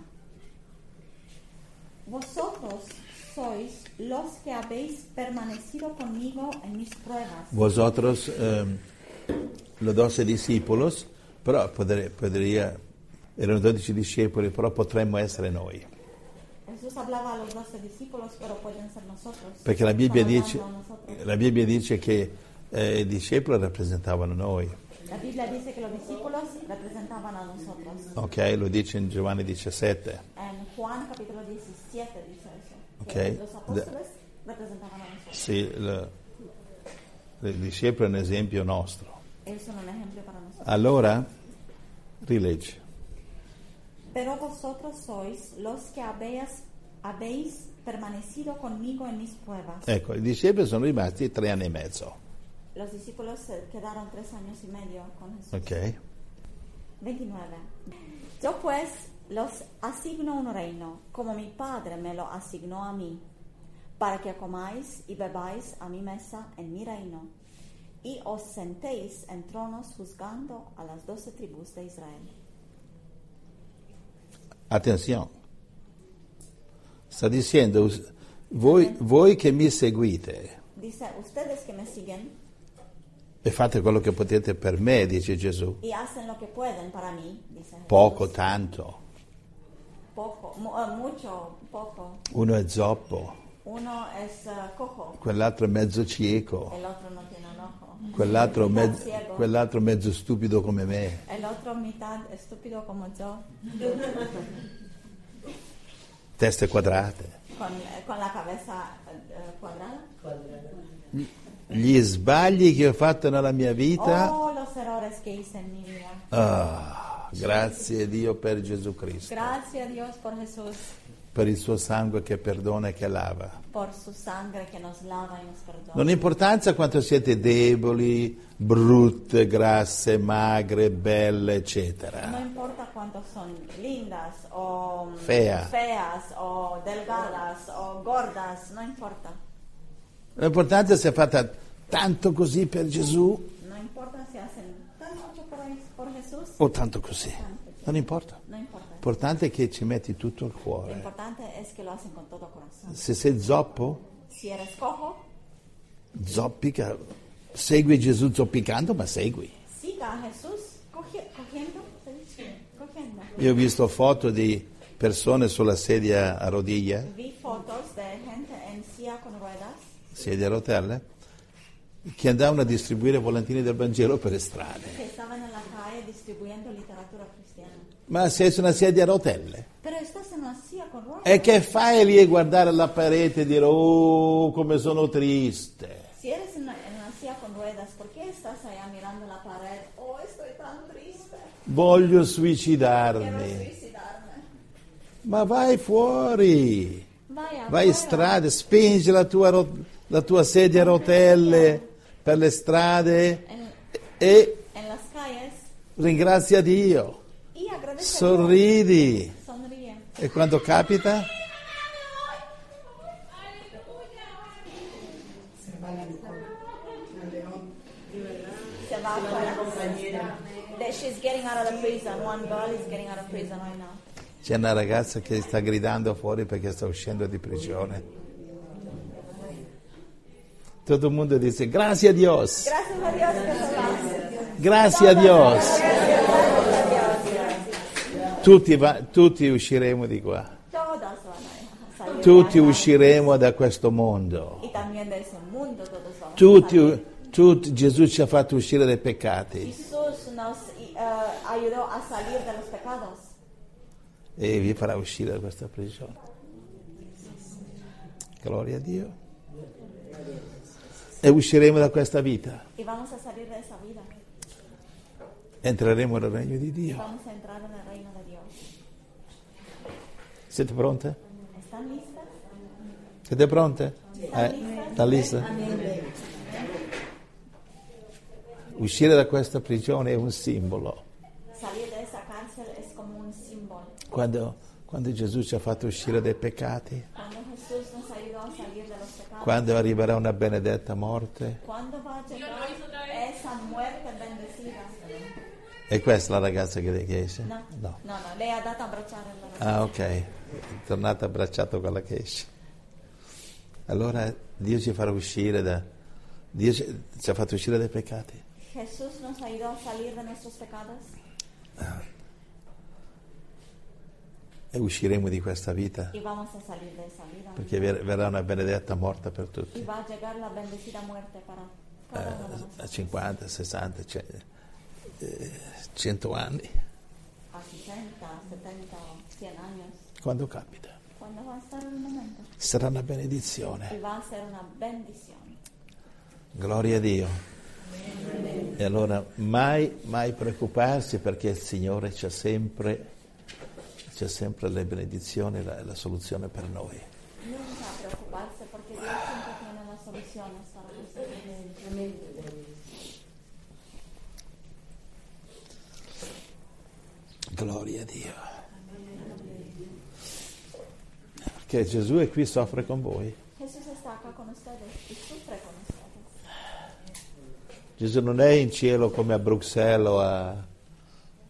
S3: Vosotros sois los que habéis permanecido conmigo en mis pruebas.
S4: Vosotros, los 12 discípulos, però erano 12 discepoli, però potremmo essere noi.
S3: Jesús hablaba a los 12 discípulos, pero pueden ser nosotros.
S4: Perché la Bibbia
S3: Está
S4: dice,
S3: hablando a nosotros.
S4: la Bibbia dice che i discepoli rappresentavano noi.
S3: La Biblia dice que los discípulos representaban a nosotros.
S4: Ok, lo dice in Giovanni 17.
S3: En Juan capítulo 17 dice eso.
S4: Ok.
S3: Que los apóstoles representaban a nosotros.
S4: Sì, il discepolo è un esempio nostro.
S3: Ellos son un ejemplo para nosotros.
S4: Allora, rileggi.
S3: Pero vosotros sois los que habéis permanecido conmigo en mis pruebas.
S4: Ecco, i discepoli sono rimasti 3 anni e mezzo.
S3: Los discípulos se quedaron 3 años y medio con Jesús.
S4: Ok?
S3: 29. Yo pues los asigno un reino, como mi Padre me lo asignó a mí, para que comáis y bebáis a mi mesa en mi reino, y os sentéis en tronos juzgando a las 12 tribus de Israel.
S4: Attenzione. Sta dicendo, voi che mi seguite,
S3: dice, ustedes que me siguen
S4: e fate quello che potete per me, dice Gesù.
S3: y hacen lo que pueden para mí, dice Jesús.
S4: Poco, tanto.
S3: Poco, mucho, poco.
S4: Uno è zoppo,
S3: Uno es cojo,
S4: quell'altro è mezzo cieco,
S3: el otro no tiene un ojo.
S4: quell'altro,
S3: Mitad ciego.
S4: quell'altro mezzo stupido come me.
S3: El otro mitad estúpido como yo,
S4: Teste quadrate.
S3: con la cabeza cuadrada.
S4: Gli sbagli che ho fatto nella mia vita,
S3: Los errores que hice en mi vida.
S4: grazie a Dio per Gesù Cristo,
S3: Gracias a Dios por Jesús,
S4: per il suo sangue che perdona e che lava.
S3: por su sangre que nos lava y nos perdona.
S4: Non ha importanza quanto siete deboli, brutte, grasse, magre, belle, eccetera.
S3: No importa cuántos son lindas o
S4: Feas
S3: o delgadas o gordas, no importa.
S4: L'importante è se è fatta tanto così per Gesù
S3: No importa si hacen tan mucho por Jesús,
S4: o tanto così. Non importa.
S3: no importa.
S4: L'importante è che ci metti tutto il
S3: Lo
S4: cuore.
S3: importante es que lo hacen con todo corazón.
S4: Se sei zoppo,
S3: Si eres cojo,
S4: zoppica. Segui Gesù zoppicando, ma segui.
S3: siga a Jesús cogiendo, ¿se dice? Cogiendo.
S4: Io ho visto foto di persone sulla sedia a rodiglia,
S3: Vi fotos de gente en silla con ruedas
S4: sedia a rotelle, che andavano a distribuire volantini del Vangelo per le strade.
S3: que estaban en la calle distribuyendo literatura cristiana.
S4: Ma sei su una sedia a rotelle?
S3: Pero estás en una silla con ruedas.
S4: E che fai lì a guardare la parete e dire, oh, come sono triste?
S3: Si eres en una silla con ruedas, ¿por qué estás allá mirando la pared? Oh, estoy tan triste.
S4: Voglio
S3: Quiero
S4: suicidarmi.
S3: suicidarme.
S4: Ma vai fuori,
S3: Vaya
S4: vai in
S3: afuera.
S4: strada, spingi la tua sedia a rotelle per le strade e
S3: En las calles
S4: ringrazia Dio,
S3: y agradece a Dios.
S4: sorridi.
S3: Sonríe.
S4: E quando capita?
S3: Se va afuera. She's getting out of the prison. One girl is getting out of prison right now.
S4: C'è una ragazza che sta gridando fuori perché sta uscendo di prigione. Tutto il mondo dice grazie a Dio,
S3: Gracias a Dios que se va.
S4: grazie a Dio. Tutti usciremo di qua,
S3: Todos van a salir.
S4: tutti
S3: de acá.
S4: usciremo da questo mondo.
S3: Y también de ese mundo todos vamos a
S4: Tutti,
S3: salir.
S4: Gesù ci ha fatto uscire dai peccati
S3: Jesús nos ayudó a salir de los pecados
S4: e vi farà uscire da questa prigione. Gloria a Dio. E usciremo da questa vita.
S3: y vamos a salir de esa vida.
S4: Entreremo nel regno di Dio.
S3: Vamos a entrar en el reino de Dios.
S4: Siete pronte?
S3: ¿Están listas?
S4: Siete pronte? Sta lista? Uscire da questa prigione è un simbolo.
S3: Salir de esa cárcel es como un símbolo.
S4: Quando Gesù ci ha fatto uscire dai peccati,
S3: Cuando Jesús nos ayudó a salir de los pecados.
S4: quando arriverà una benedetta morte.
S3: ¿Cuándo va a llegar esa muerte bendecida?
S4: E questa è la ragazza che esce?
S3: No, lei ha dato a abbracciare la ragazza.
S4: Ah, ok. È tornata abbracciato quella che esce. Allora Dio ci farà uscire Dio ci ha fatto uscire dai peccati.
S3: Jesús nos ayudó a salir de nuestros pecados
S4: E usciremo di questa vita.
S3: y vamos a salir de esa vida.
S4: Perché verrà una benedetta morta per
S3: Y
S4: tutti.
S3: va a llegar la bendecida muerte para cada uno de
S4: A
S3: nosotros.
S4: 50, 60, 100 anni.
S3: A 60, 70 o 100 años.
S4: Quando capita.
S3: Cuando va a estar el momento.
S4: Sarà una
S3: Y
S4: benedizione.
S3: va a ser una bendición.
S4: Gloria a Dio. E allora mai preoccuparsi perché il Signore c'è sempre le benedizioni, la soluzione per noi.
S3: Nunca preocuparse porque Dios siempre tiene las soluciones para nosotros.
S4: Gloria a Dio. Perché Gesù è qui, soffre con voi.
S3: Jesús está acá con ustedes y sufre con ustedes.
S4: Gesù non è in cielo come a Bruxelles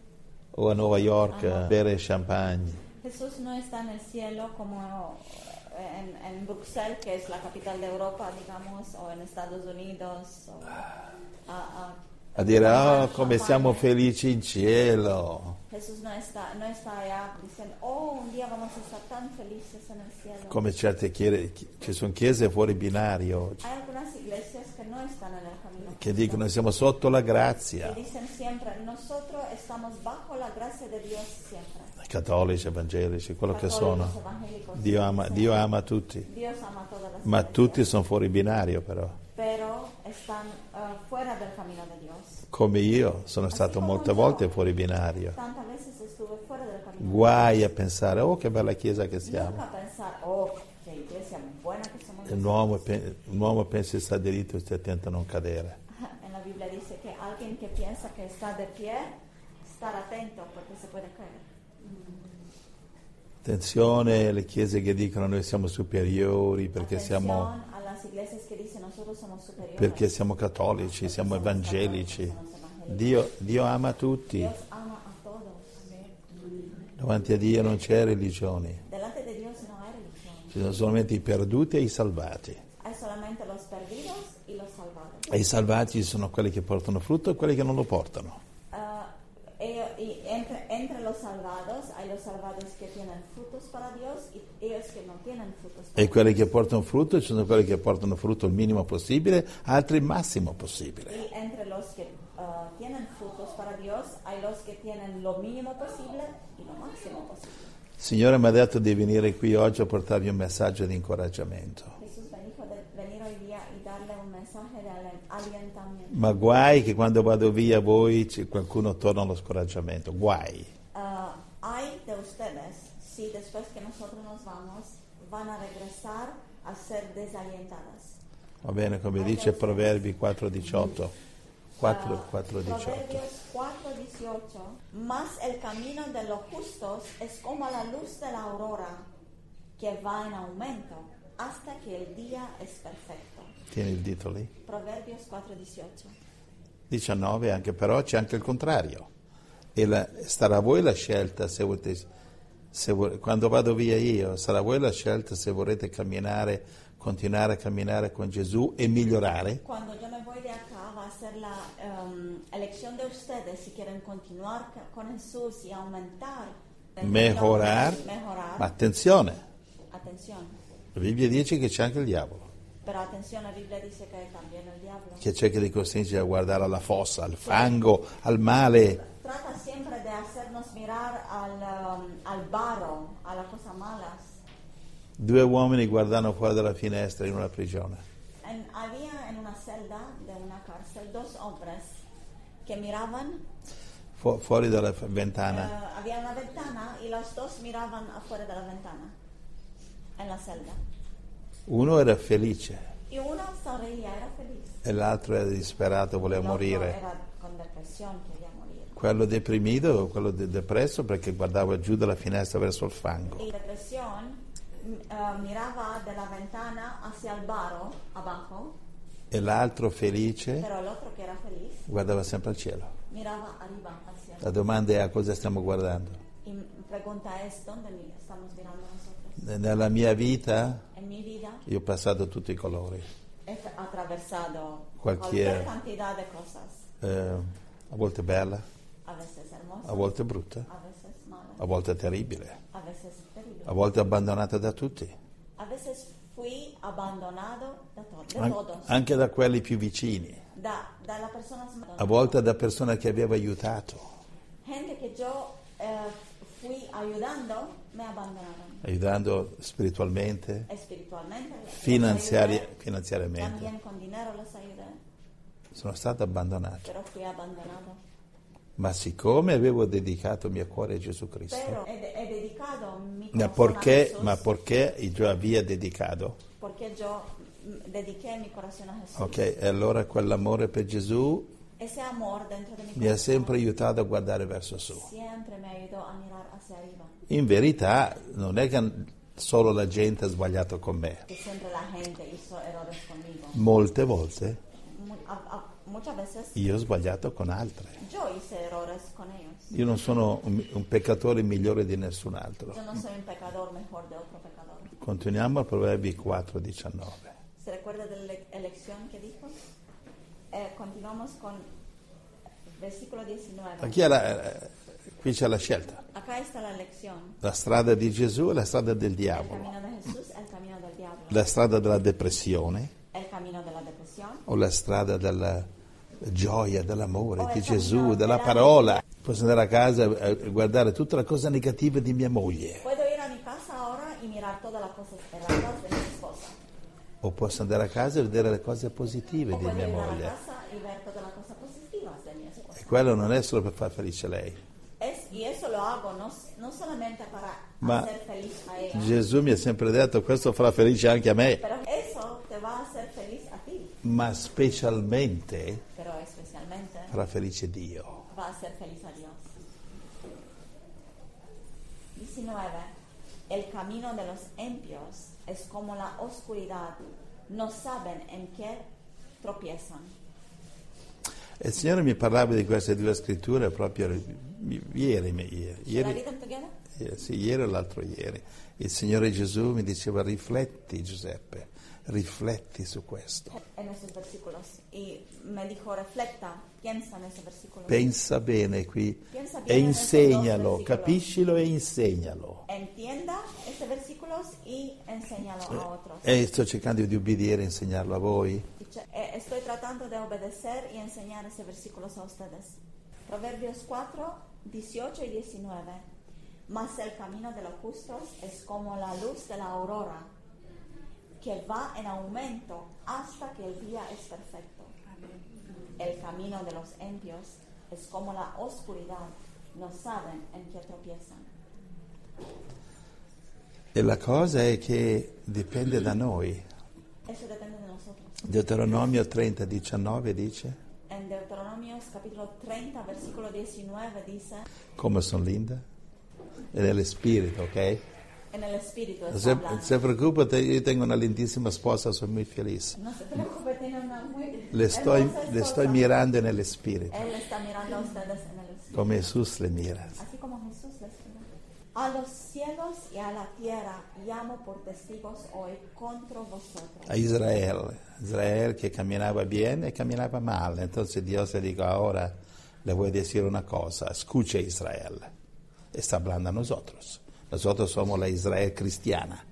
S4: o a New York a bere champagne.
S3: Jesús no está en el cielo como en Bruxelles, que es la capital de Europa, digamos, o en Estados Unidos, o
S4: A dire, oh, come siamo felici in cielo.
S3: Jesús no está allá diciendo, oh, un día vamos a estar tan felices en el cielo.
S4: Come certe chiese, ci sono chiese fuori binario oggi,
S3: Hay algunas iglesias que no están en el camino.
S4: che dicono siamo sotto la grazia.
S3: Que dicen siempre, nosotros estamos bajo la gracia de Dios siempre.
S4: Cattolici, evangelici, quello che sono.
S3: Católicos, evangélicos,
S4: Dio ama tutti,
S3: Dios ama todas las
S4: ma
S3: iglesias,
S4: tutti sono fuori binario però.
S3: pero están fuera del camino de Dios.
S4: Come io sono stato molte volte fuori binario.
S3: Tantas veces estuve fuera del camino.
S4: Guai a pensare, oh che bella chiesa che siamo.
S3: Nunca pensar, oh, qué iglesia buena que somos.
S4: Un uomo pensa di stare diritto e stia attento a non cadere.
S3: En la Biblia dice que alguien que piensa que está de pie, estar atento porque se puede caer.
S4: Attenzione alle chiese che dicono noi siamo superiori perché siamo,
S3: Atención a las iglesias que dicen nosotros somos superiores.
S4: perché siamo cattolici, siamo evangelici. Dio ama tutti.
S3: Dios ama a todos.
S4: Davanti a Dio non c'è religioni,
S3: Delante de Dios no hay religión.
S4: ci sono solamente i perduti e i salvati.
S3: Hay solamente los perdidos y los salvados.
S4: E i salvati sono quelli che portano frutto e quelli che non lo portano.
S3: Y entre los salvados hay los salvados que tienen frutos para Dios y ellos que no tienen frutos para
S4: E quelli che portano frutto ci sono quelli che portano frutto il minimo possibile, altri il massimo
S3: Dios.
S4: possibile.
S3: Y entre los que tienen frutos para Dios hay los que tienen lo mínimo posible y lo máximo posible.
S4: Il Signore mi ha detto di venire qui oggi a portarvi un messaggio di incoraggiamento.
S3: Jesús me dijo de venir hoy día y darle un mensaje de alientamiento.
S4: Ma guai che quando vado via voi qualcuno torna allo scoraggiamento, guai.
S3: Hay de ustedes, si después que nosotros nos vamos, van a regresar a ser desalientadas.
S4: Va bene, come dice Proverbi 4:18. 4:18.
S3: Proverbios 4:18. Mas el camino de los justos es como la luz de la aurora, que va en aumento hasta que el día es perfecto.
S4: Tieni il dito lì.
S3: Proverbios 4:18.
S4: 19 anche, però c'è anche il contrario. Starà a voi la scelta se volete, quando vado via io, sarà a voi la scelta se vorrete continuare a camminare con Gesù e migliorare.
S3: Cuando yo me voy de acá va a ser la elección de ustedes si quieren continuar con Jesús y aumentar.
S4: Mejorar. Ma attenzione,
S3: Atención.
S4: la Bibbia dice che c'è anche il diavolo,
S3: Pero atención, la Biblia dice que hay también el diablo.
S4: che c'è che li costringe a guardare alla fossa, al fango, al male.
S3: Trata siempre de hacernos mirar al barro, a las cosas malas.
S4: 2 uomini guardano fuori dalla finestra in una prigione.
S3: Había en una celda de una cárcel 2 hombres que miraban,
S4: Fuori dalla ventana.
S3: había una ventana y los dos miraban afuera de la ventana, en la celda.
S4: Uno era felice
S3: Y uno sonreía, era feliz.
S4: e l'altro era disperato, voleva
S3: El otro
S4: morire.
S3: era con depresión, quería morir.
S4: Quello deprimido, quello depresso perché guardava giù dalla finestra verso il fango.
S3: Y depresión miraba de la ventana hacia el barro abajo,
S4: E l'altro felice
S3: pero el otro que era feliz
S4: guardava sempre al cielo.
S3: miraba arriba hacia
S4: La domanda è a cosa stiamo guardando.
S3: Y pregunta es, ¿dónde estamos mirando nosotros?
S4: Nella mia vita
S3: En mi vida
S4: io ho passato tutti i colori.
S3: he atravesado
S4: Cualquier-
S3: cualquier cantidad de cosas,
S4: A volte bella,
S3: a veces hermosas,
S4: a volte brutta,
S3: a veces malas,
S4: a volte terribile,
S3: a veces terribles.
S4: a volte abbandonata da tutti,
S3: A veces fui abandonado de todos,
S4: anche da quelli più vicini,
S3: da las personas más.
S4: a volte da persone che avevo aiutato,
S3: Gente que yo fui ayudando, me abandonaron.
S4: aiutando spiritualmente,
S3: Espiritualmente, los
S4: finanziariamente.
S3: ayudé, también con dinero los ayudé,
S4: Sono stato abbandonato,
S3: pero fui abandonado.
S4: ma siccome avevo dedicato il mio cuore a Gesù Cristo,
S3: Pero he dedicado mi
S4: ma
S3: corazón a Jesús,
S4: perché io avevo dedicato,
S3: porque yo dediqué mi corazón a Jesús.
S4: ok, e allora quell'amore per Gesù
S3: Ese amor dentro de mi
S4: mi ha
S3: corazón
S4: sempre aiutato a guardare verso su.
S3: siempre me ayudó a mirar hacia arriba.
S4: In verità non è che solo la gente ha sbagliato con me,
S3: Que siempre la gente hizo errores conmigo.
S4: molte volte
S3: muchas veces
S4: io ho sbagliato con altre.
S3: yo hice errores con ellos.
S4: Io non sono un peccatore migliore di nessun altro.
S3: Yo no soy un pecador mejor de otro pecador.
S4: Continuiamo a Proverbi 4:19.
S3: ¿Se recuerda de la elección que dijo? Continuamos con versículo 19.
S4: Qui c'è la scelta.
S3: Acá está la elección.
S4: La strada di Gesù e la strada del
S3: El
S4: diavolo.
S3: camino de Jesús, el camino del diablo.
S4: La strada della depressione
S3: El camino de la depresión.
S4: o la strada della gioia, dell'amore
S3: O
S4: di
S3: il
S4: Gesù,
S3: cammino
S4: della
S3: della
S4: parola. Posso andare a casa e guardare tutta la cosa negativa di mia moglie.
S3: Puedo ir a mi casa ahora y mirar todas las cosas erradas de mi esposa.
S4: O posso andare a casa e vedere le cose positive
S3: O
S4: di
S3: puedo
S4: mia
S3: ir a la
S4: moglie.
S3: casa y ver todas las cosas positivas de mi esposa.
S4: E quello non è solo per far felice lei.
S3: Y eso lo hago no solamente para
S4: Ma
S3: hacer feliz a ella,
S4: Gesù mi ha sempre detto questo farà felice anche a me,
S3: pero eso te va a hacer feliz a ti,
S4: ma specialmente
S3: pero especialmente
S4: farà felice Dio.
S3: va a hacer feliz a Dios. 19. El camino de los impíos es como la oscuridad, no saben en qué tropiezan.
S4: E il Signore mi parlava di queste due scritture proprio ieri,
S3: Shall I read them together?
S4: sì, ieri o l'altro ieri. Il Signore Gesù mi diceva rifletti Giuseppe, rifletti su questo.
S3: En esos versículos. Y me dijo, reflecta, piensa en esos versículos.
S4: Pensa bene qui
S3: Piensa
S4: e
S3: bien en esos
S4: insegnalo,
S3: dos versículos.
S4: capiscilo e insegnalo.
S3: Entienda estos versículos y enséñalo a otros.
S4: E sto cercando di obbedire e insegnarlo a voi.
S3: Estoy tratando de obedecer y enseñar esos versículos a ustedes. Proverbios 4, 18 y 19. Mas el camino de los justos es como la luz de la aurora, que va en aumento hasta que el día es perfecto. El camino de los impíos es como la oscuridad, no saben en qué tropiezan.
S4: E la cosa è che dipende da noi.
S3: Eso depende de nosotros.
S4: Deuteronomio 30, 19 dice,
S3: En Deuteronomios capítulo 30, versículo 19 dice,
S4: come sono linda? E nello spirito, ok?
S3: en el espíritu está
S4: Se
S3: hablando.
S4: preoccupate, io tengo una lindissima sposa, sono muy feliz.
S3: No se preocupe, tiene una muy
S4: Le sto
S3: hermosa esposa.
S4: mirando nello spirito,
S3: Él está mirando a ustedes en el espíritu.
S4: come Gesù le mira.
S3: Así como Jesús les mira. A los cielos y a la tierra llamo por testigos hoy contra vosotros.
S4: A Israel que caminaba bien y caminaba mal. Entonces Dios le dijo, ahora le voy a decir una cosa, escucha Israel. Está hablando a nosotros. Nosotros somos la Israel cristiana.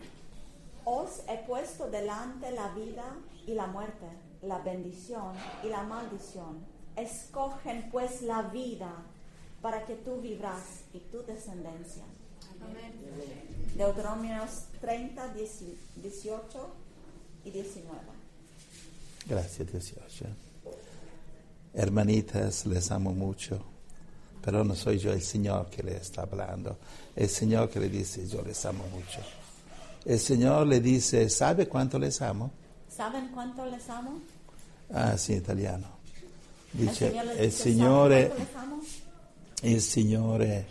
S3: Os he puesto delante la vida y la muerte, la bendición y la maldición. Escogen pues la vida para que tú vivas y tu descendencia. Deuteronomios 30, 18 y 19.
S4: Gracias, 18. Hermanitas, les amo mucho, pero no soy yo el Señor que le está hablando. El Señor que le dice, yo les amo mucho. El Señor le dice, ¿sabe cuánto les amo?
S3: ¿Saben cuánto les amo?
S4: Ah, sì, italiano. Dice,
S3: Señor les
S4: il
S3: dice,
S4: Signore,
S3: ¿saben cuánto les amo?
S4: il Signore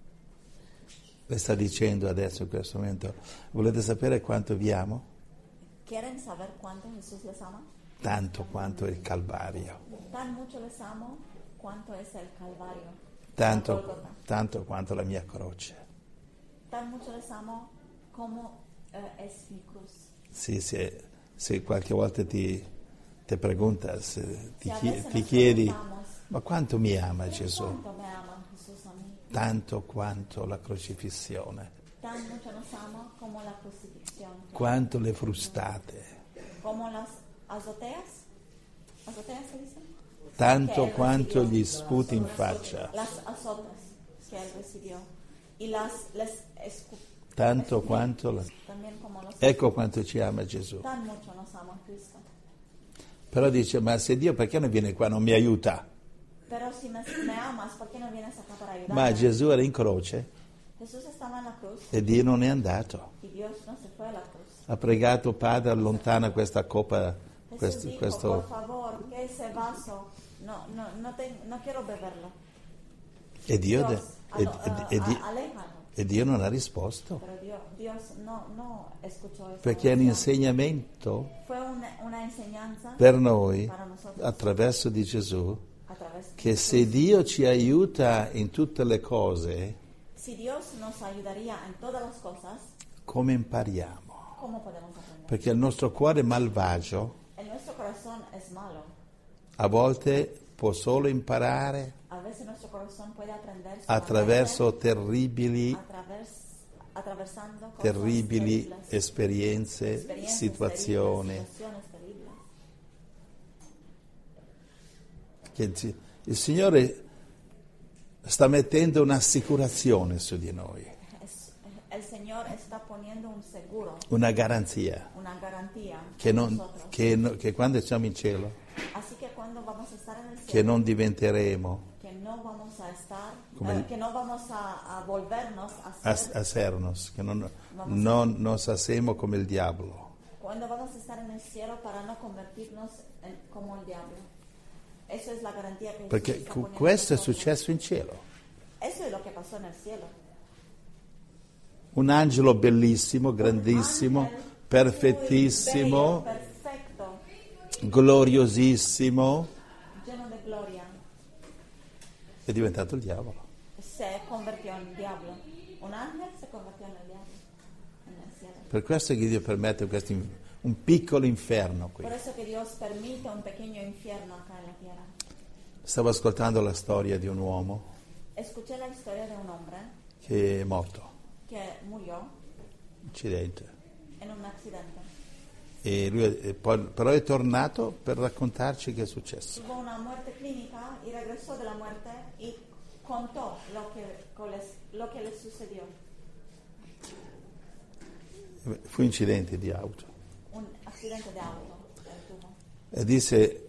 S4: le sta dicendo adesso in questo momento, volete sapere quanto vi amo?
S3: ¿Quieren saber cuánto Jesús les ama?
S4: Tanto quanto il Calvario,
S3: Tan mucho les amo cuanto es el Calvario. la
S4: tanto,
S3: Gólgota.
S4: tanto quanto la mia croce.
S3: Tan mucho les amo como es mi cruz.
S4: Sì, se qualche volta ti preguntas,
S3: Si a veces
S4: ti
S3: nos
S4: chiedi,
S3: preguntamos,
S4: ma quanto mi ama Gesù?
S3: ¿cuánto me ama Jesús a mí?
S4: Tanto quanto la crocifissione,
S3: Tan mucho nos ama como la crucifixión,
S4: quanto le frustate,
S3: como las azoteas. ¿Azoteas se dice?
S4: tanto
S3: Que él
S4: quanto
S3: recibió.
S4: gli sputi in faccia.
S3: Las azotes que él recibió. Y
S4: Tanto quanto
S3: también como los
S4: ecco quanto ci ama Gesù.
S3: tan mucho nos ama Cristo.
S4: Però dice, ma se Dio perché non viene qua, non mi aiuta?
S3: Pero si me amas, ¿por qué no vienes acá para ayudarme?
S4: Ma Gesù era in croce
S3: Jesús estaba en la cruz
S4: e Dio non è andato.
S3: y Dios no se fue a la cruz.
S4: Ha pregato, Padre, allontana questa coppa,
S3: Jesús dijo, por
S4: questo...
S3: favor, que ese vaso, no quiero beberlo.
S4: E Dio,
S3: Dios,
S4: e Dio-
S3: aléjalo.
S4: E Dio non ha risposto.
S3: Pero Dios no escuchó esa
S4: Perché è un
S3: oración.
S4: insegnamento
S3: Fue una enseñanza
S4: per noi,
S3: para nosotros
S4: attraverso di Gesù,
S3: a través de
S4: che se Dio ci aiuta in tutte le cose,
S3: Si Dios nos ayudaría en todas las cosas,
S4: come impariamo?
S3: ¿cómo podemos aprender?
S4: Perché il nostro cuore malvagio
S3: En nuestro corazón es malo.
S4: a volte può solo imparare
S3: A veces nuestro corazón puede aprender
S4: attraverso terribili
S3: atravesando cosas
S4: terribili
S3: terribles,
S4: esperienze,
S3: experiencias
S4: situazioni.
S3: terribles, situaciones terribles.
S4: Che il Signore sta mettendo un'assicurazione su di noi,
S3: El Señor está poniendo un seguro,
S4: una garanzia,
S3: una garantía
S4: che,
S3: para
S4: non-
S3: nosotros.
S4: che quando siamo in cielo,
S3: Así que cuando vamos a estar en el
S4: che
S3: cielo,
S4: non diventeremo
S3: que no vamos a estar,
S4: Come-
S3: que no vamos a volvernos a
S4: a
S3: ser,
S4: sernos, che non saremo come il diavolo.
S3: cuando vamos a estar en el cielo para no convertirnos como el diablo. Eso es la garantía que Jesús
S4: Perché
S3: está poniendo
S4: questo è
S3: en nosotros.
S4: successo in cielo.
S3: Eso es lo que pasó en el cielo.
S4: Un angelo bellissimo, grandissimo,
S3: Un ángel
S4: perfettissimo,
S3: muy bello, perfecto,
S4: gloriosissimo,
S3: lleno de gloria,
S4: è diventato il diavolo.
S3: se convirtió en diablo. Un ángel se convirtió en el diablo, en el cielo.
S4: Per questo che Dio permette un piccolo inferno qui.
S3: Por eso que Dios permite un pequeño infierno acá en la tierra.
S4: Stavo ascoltando la storia di un uomo
S3: Escuché la historia de un hombre
S4: che è morto,
S3: que murió
S4: incidente.
S3: en un accidente.
S4: E lui però è tornato per raccontarci che è successo.
S3: Tuvo una muerte clínica y regresó de la muerte y contó lo que le sucedió.
S4: Fu un incidente di auto.
S3: Un accidente de auto él tuvo.
S4: E disse,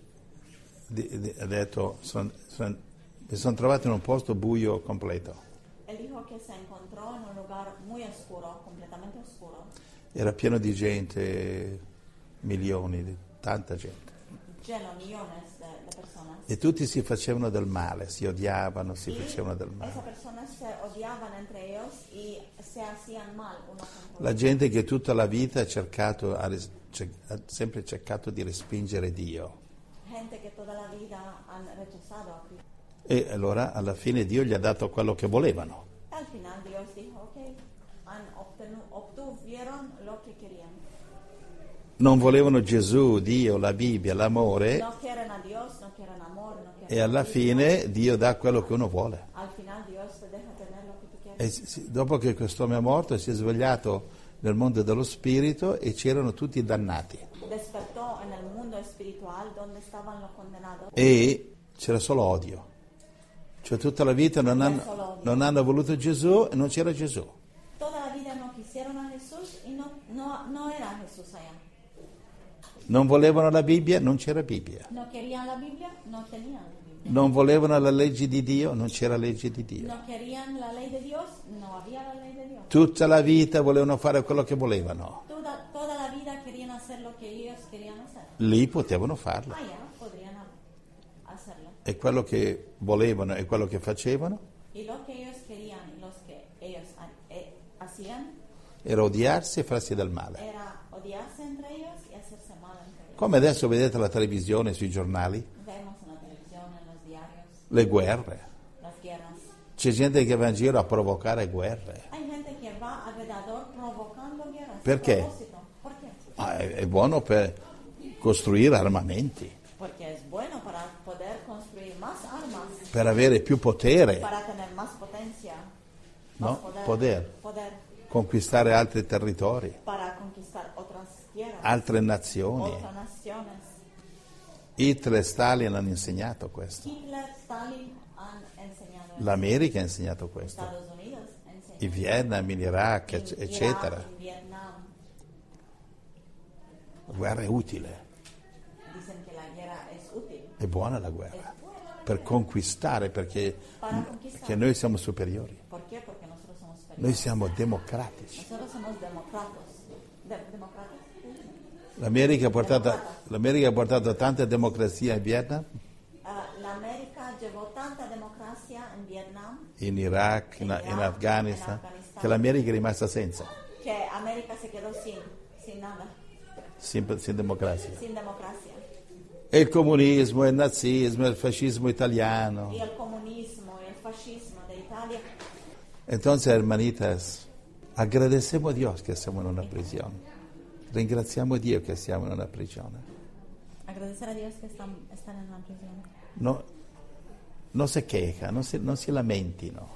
S4: ha detto, mi sono trovato in un posto buio completo.
S3: Él dijo que se encontró en un lugar muy oscuro, completamente oscuro,
S4: Era pieno di gente, milioni, di tanta gente.
S3: lleno millones de personas.
S4: E tutti si facevano del male, si odiavano, si
S3: Y
S4: facevano del male.
S3: esas personas se odiaban entre ellos y se hacían mal uno contra
S4: La
S3: otro.
S4: gente che tutta la vita ha sempre cercato di respingere Dio.
S3: Gente que toda la vida han rechazado a Cristo.
S4: E allora alla fine Dio gli ha dato quello che volevano.
S3: Al final Dios dijo, ok, obtuvieron lo que querían.
S4: Non volevano Gesù, Dio, la Bibbia, l'amore,
S3: No quieren a Dios, no quieren amor, no quieren
S4: e alla
S3: a Cristo.
S4: fine Dio dà quello che uno vuole.
S3: Al final Dios te deja tener lo que tú
S4: E
S3: quieres.
S4: dopo che quest'uomo è morto si è svegliato nel mondo dello spirito e c'erano tutti dannati.
S3: Despertó en el mundo espiritual donde estaban los condenados.
S4: E c'era solo odio. Cioè tutta la vita non hanno voluto Gesù e non c'era Gesù.
S3: Toda la vida no quisieron a Jesús y no era Jesús allá.
S4: Non volevano la Bibbia, non c'era Bibbia.
S3: No querían la Biblia, no tenían la Biblia.
S4: Non volevano la legge di Dio, non c'era legge di Dio.
S3: No querían la ley de Dios, no había la ley de Dios.
S4: Tutta la vita volevano fare quello che volevano.
S3: Toda la vida querían hacer lo que ellos querían hacer.
S4: Lì potevano farlo.
S3: Allá podrían hacerlo.
S4: E quello che volevano e quello che facevano
S3: Y lo que ellos querían y los que ellos hacían
S4: era odiarsi e farsi del male.
S3: era odiarse entre ellos y hacerse mal entre ellos.
S4: Come adesso vedete la televisione, sui giornali,
S3: Vemos en la televisión, en los diarios,
S4: le guerre.
S3: las guerras.
S4: C'è gente che va in giro a provocare guerre.
S3: Hay gente que va alrededor provocando guerras.
S4: Perché?
S3: A propósito. ¿Por qué?
S4: Ah, è buono per costruire armamenti,
S3: Porque es bueno para poder construir más armas,
S4: per avere più potere,
S3: para tener más potencia,
S4: no?
S3: más
S4: Poder, conquistare altri territori,
S3: para conquistar otras tierras,
S4: altre nazioni.
S3: otras naciones.
S4: Hitler e Stalin hanno insegnato questo.
S3: Hitler, Stalin han enseñado eso.
S4: L'America ha insegnato questo.
S3: Estados Unidos enseñó
S4: Il Vietnam, in Iraq,
S3: en Irak,
S4: eccetera.
S3: en Vietnam.
S4: La guerra è utile,
S3: Dicen que la guerra es útil.
S4: è buona la guerra, per conquistare, perché noi siamo superiori.
S3: ¿Por qué? Porque nosotros somos superiores.
S4: Noi siamo democratici.
S3: Nosotros somos demócratas. ¿Demócratas?
S4: L'America ha portato tanta democrazia in Vietnam,
S3: l'America llevó tanta democrazia in Vietnam
S4: in Iraq, in Afghanistan, che l'America è rimasta senza,
S3: che America se quedó sin nada,
S4: sin democrazia.
S3: sin democracia.
S4: E il comunismo, il nazismo, il fascismo italiano.
S3: Y el comunismo y el fascismo de Italia.
S4: Entonces, hermanitas, agradecemos a Dios que estamos en una prisión. Ringraziamo Dio che siamo in una prigione.
S3: Agradecer a Dios que están en una prisión.
S4: No, non si queja, non si lamentino.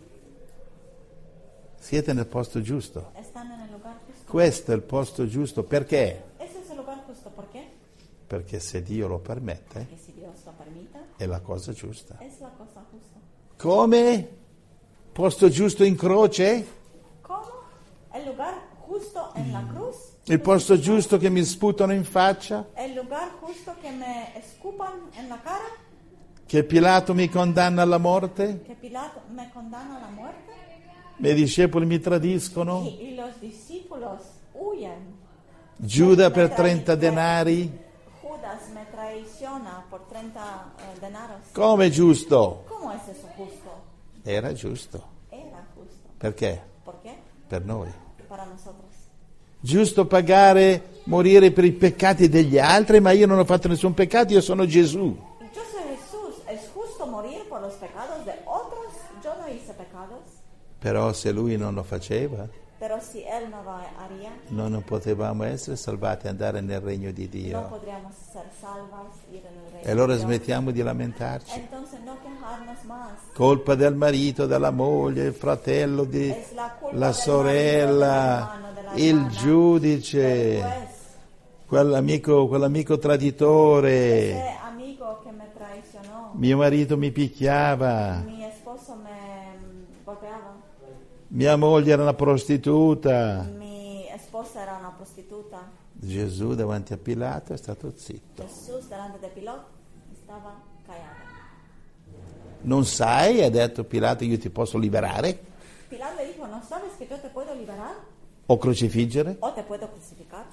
S4: Siete nel posto giusto.
S3: Están en el lugar justo.
S4: Questo è il posto giusto. Perché?
S3: Ese es el lugar justo. ¿Por qué?
S4: Perché se Dio lo permette,
S3: Que si Dios lo permita,
S4: è la cosa giusta.
S3: es la cosa justa.
S4: Come? Posto giusto in croce?
S3: ¿Cómo? El lugar justo en la cruz.
S4: Il posto giusto che mi sputano in faccia?
S3: El lugar justo que me escupan en la cara.
S4: Che Pilato mi condanna alla morte?
S3: Que Pilato me condena a la muerte.
S4: I miei discepoli mi tradiscono?
S3: Y los discípulos huyen.
S4: Giuda per 30 denari?
S3: Judas me traiciona por 30 denaros.
S4: Come giusto?
S3: ¿Cómo es eso justo?
S4: Era giusto.
S3: Era justo.
S4: Perché?
S3: ¿Por qué?
S4: Per noi.
S3: Para nosotros.
S4: Giusto pagare, morire per i peccati degli altri, ma io non ho fatto nessun peccato, io sono Gesù.
S3: Yo soy Jesús. ¿Es justo morir por los pecados de otros? Yo no hice pecados.
S4: Però se lui non lo faceva,
S3: Pero si Él no lo haría,
S4: noi non potevamo essere salvati e andare nel regno di
S3: no
S4: Dio.
S3: podríamos ser salvos, ir en el reino.
S4: E allora
S3: de Dios.
S4: smettiamo di lamentarci.
S3: Entonces no quejarnos más.
S4: Colpa del marito, della moglie, il fratello,
S3: Es la culpa
S4: la
S3: del
S4: sorella,
S3: marido, del hermano,
S4: il
S3: del
S4: giudice,
S3: juez,
S4: quell'amico traditore.
S3: ese amigo que me traicionó.
S4: Mio marito mi picchiava,
S3: Mi esposo me golpeaba.
S4: mia moglie era una prostituta.
S3: Mi esposa era una prostituta.
S4: Gesù davanti a Pilato è stato zitto.
S3: Jesús delante de Pilato estaba callado.
S4: Non sai, ha detto Pilato, io ti posso liberare
S3: Pilato le dijo, ¿no sabes que yo te puedo liberar
S4: o crocifiggere?
S3: o te puedo crucificar?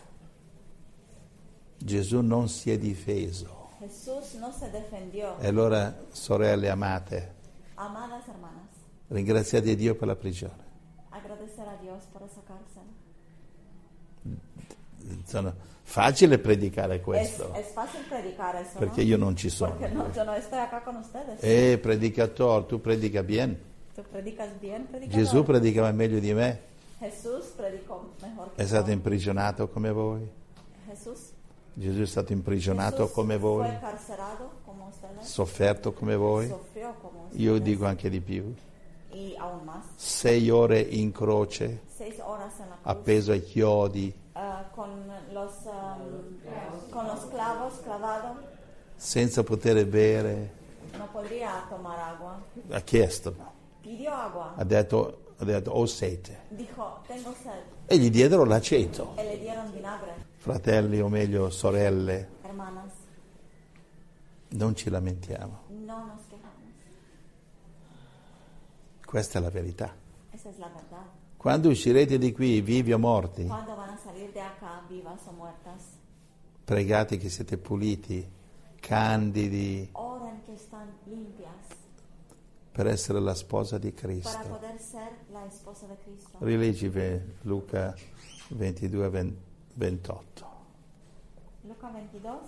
S4: Gesù non si è difeso.
S3: Jesús no se defendió.
S4: E allora, sorelle amate,
S3: Amadas hermanas,
S4: ringraziate Dio per la prigione.
S3: agradecer a Dios por esa cárcel.
S4: Sono facile predicare questo,
S3: Es fácil predicar eso,
S4: perché
S3: ¿no?
S4: io non ci sono.
S3: Porque no, yo no estoy acá con ustedes.
S4: Predicatore, tu predica bien.
S3: Tú predicas bien, predicador.
S4: Gesù predicava meglio di me.
S3: Jesús predicó mejor que
S4: È stato
S3: yo.
S4: imprigionato come voi.
S3: Jesús,
S4: Gesù è stato imprigionato
S3: Jesús
S4: come voi,
S3: fue carcerado como ustedes.
S4: sofferto come voi.
S3: Sufrió como ustedes.
S4: Io dico anche di più.
S3: Y aún más.
S4: 6 ore in croce,
S3: 6 horas en la cruz.
S4: appeso ai chiodi,
S3: Con los clavos clavados.
S4: senza poter bere.
S3: No podría tomar agua.
S4: Ha chiesto,
S3: Pidió agua.
S4: ha detto ho sete.
S3: Dijo, tengo sed.
S4: E gli diedero l'aceto.
S3: Y le dieron vinagre.
S4: Fratelli, o meglio sorelle,
S3: Hermanas,
S4: non ci lamentiamo.
S3: no nos quejamos.
S4: Questa è la verità.
S3: Esa es la verdad.
S4: Quando uscirete di qui, vivi o morti,
S3: Cuando van a salir de acá, vivas o muertas,
S4: pregate che siete puliti, candidi,
S3: oren que están limpias
S4: per essere la sposa di
S3: para
S4: Cristo.
S3: poder ser la esposa de Cristo.
S4: Rileggi Luca 22, 28.
S3: Luca 22,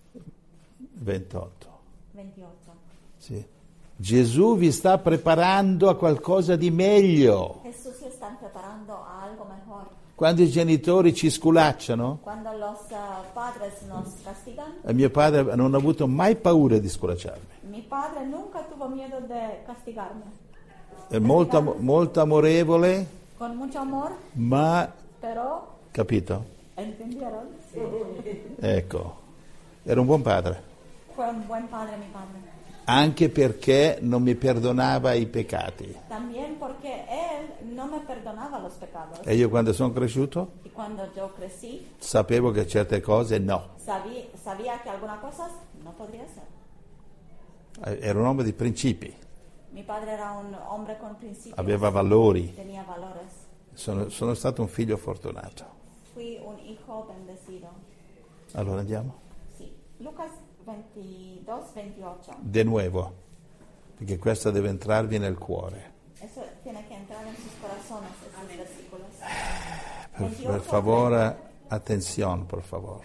S4: 28.
S3: 28.
S4: Sì. Gesù vi sta preparando a qualcosa di meglio.
S3: Jesús le están preparando a algo mejor.
S4: Quando i genitori ci sculacciano,
S3: Cuando los padres nos castigan,
S4: mio padre non ha avuto mai paura di sculacciarmi.
S3: mi padre nunca tuvo miedo de castigarme.
S4: È molto amorevole,
S3: Con mucho amor,
S4: ma
S3: pero
S4: capito?
S3: ¿entendieron?
S4: Ecco, era un buon padre.
S3: Fue un buen padre mi padre.
S4: Anche perché non mi perdonava i peccati.
S3: También porque él no me perdonaba los pecados.
S4: E io quando sono cresciuto
S3: Y cuando yo crecí,
S4: sapevo che certe cose no.
S3: sabía que algunas cosas no podría ser.
S4: Era un uomo di principi,
S3: Mi padre era un hombre con principios.
S4: aveva valori.
S3: Tenía valores.
S4: Sono stato un figlio fortunato.
S3: Fui un hijo bendecido.
S4: Allora andiamo?
S3: Sí. Lucas 22, 28.
S4: De nuevo, perché questo deve entrarvi nel cuore.
S3: Eso tiene que entrar en sus corazones, esos versículos.
S4: Per favore, attenzione, por favor.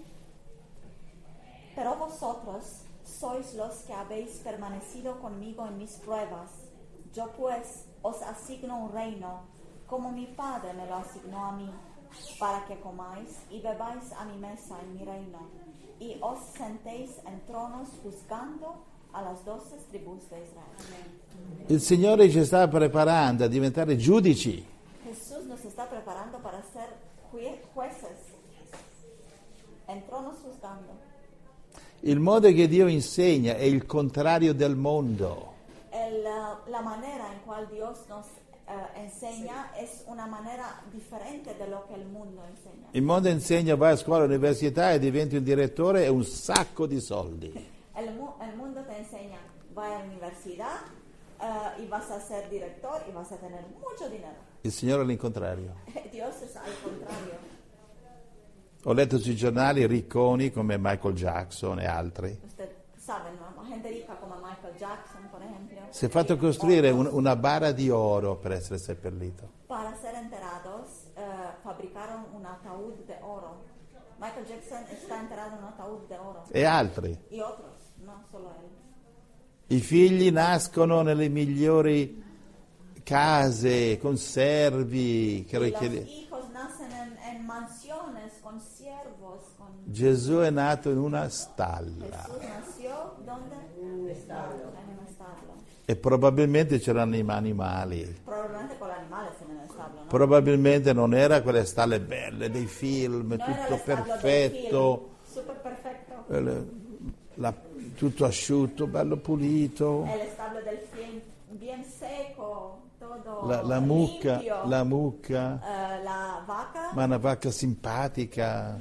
S3: Pero vosotros sois los que habéis permanecido conmigo en mis pruebas. Yo pues os asigno un reino, como mi Padre me lo asignó a mí, para que comáis y bebáis a mi mesa en mi reino, y os sentéis en tronos juzgando a las 12 tribus de Israel.
S4: Il Signore ci sta preparando a diventare giudici.
S3: Jesús nos está preparando para ser jueces, en tronos juzgando.
S4: Il modo che Dio insegna è il contrario del mondo.
S3: La manera en cual Dios nos enseña es una manera diferente de lo que el mundo enseña.
S4: Il mondo insegna, vai a scuola, all'università e diventi un direttore e un sacco di soldi.
S3: El mundo te enseña, vai a la universidad y vas a ser director y vas a tener mucho dinero.
S4: Il Signore è l'incontrario.
S3: Dios es al contrario.
S4: Ho letto sui giornali ricconi come Michael Jackson e altri.
S3: Usted sabe, ¿no? Gente rica como Michael Jackson, por ejemplo.
S4: Si è fatto costruire una bara di oro per essere seppellito.
S3: Para ser enterrados, fabricaron un ataúd de oro. Michael Jackson está enterrado en un ataúd de oro.
S4: E altri.
S3: Y otros, no solo él.
S4: I figli nascono nelle migliori case, conservi.
S3: Y los hijos nacen en mansiones, con siervos, con...
S4: Gesù è nato in una stalla.
S3: Jesús nació, ¿dónde? En un establo.
S4: E probabilmente c'erano i animali.
S3: Probabilmente con animales en el establo, ¿no?
S4: Probabilmente non era quelle stalle belle dei film,
S3: No era
S4: tutto
S3: el establo del
S4: perfetto,
S3: film, super perfecto.
S4: tutto asciutto, bello pulito.
S3: El establo del film bien seco, todo
S4: La
S3: limpio.
S4: mucca,
S3: La vaca.
S4: ma una vacca simpatica.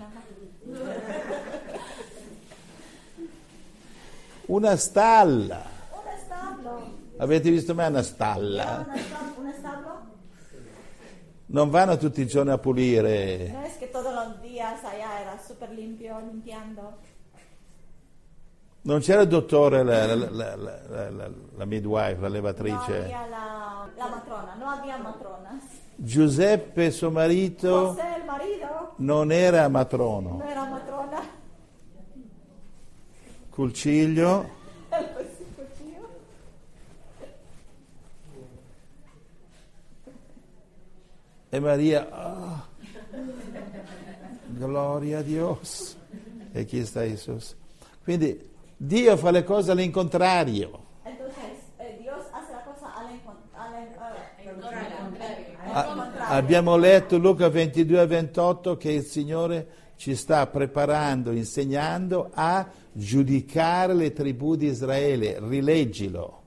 S4: Una stalla.
S3: Un establo.
S4: Avete visto mai una
S3: Era
S4: stalla?
S3: un establo.
S4: Non vanno tutti i giorni a pulire.
S3: No es que todos los días allá era súper limpio, limpiando.
S4: Non c'era il dottore, la midwife, la levatrice.
S3: No había la matrona, no había matronas.
S4: Giuseppe, suo marito,
S3: José, el marido,
S4: non era matrono.
S3: no era matrona.
S4: Cuciglio,
S3: El cuchillo.
S4: e Maria, gloria a Dios. E chi sta Jesus? Quindi Dio fa le cose all'incontrario.
S3: Entonces, Dios hace la cosa al contrario.
S4: Abbiamo letto Luca 22-28 che il Signore ci sta preparando, insegnando a giudicare le tribù di Israele. Rileggilo.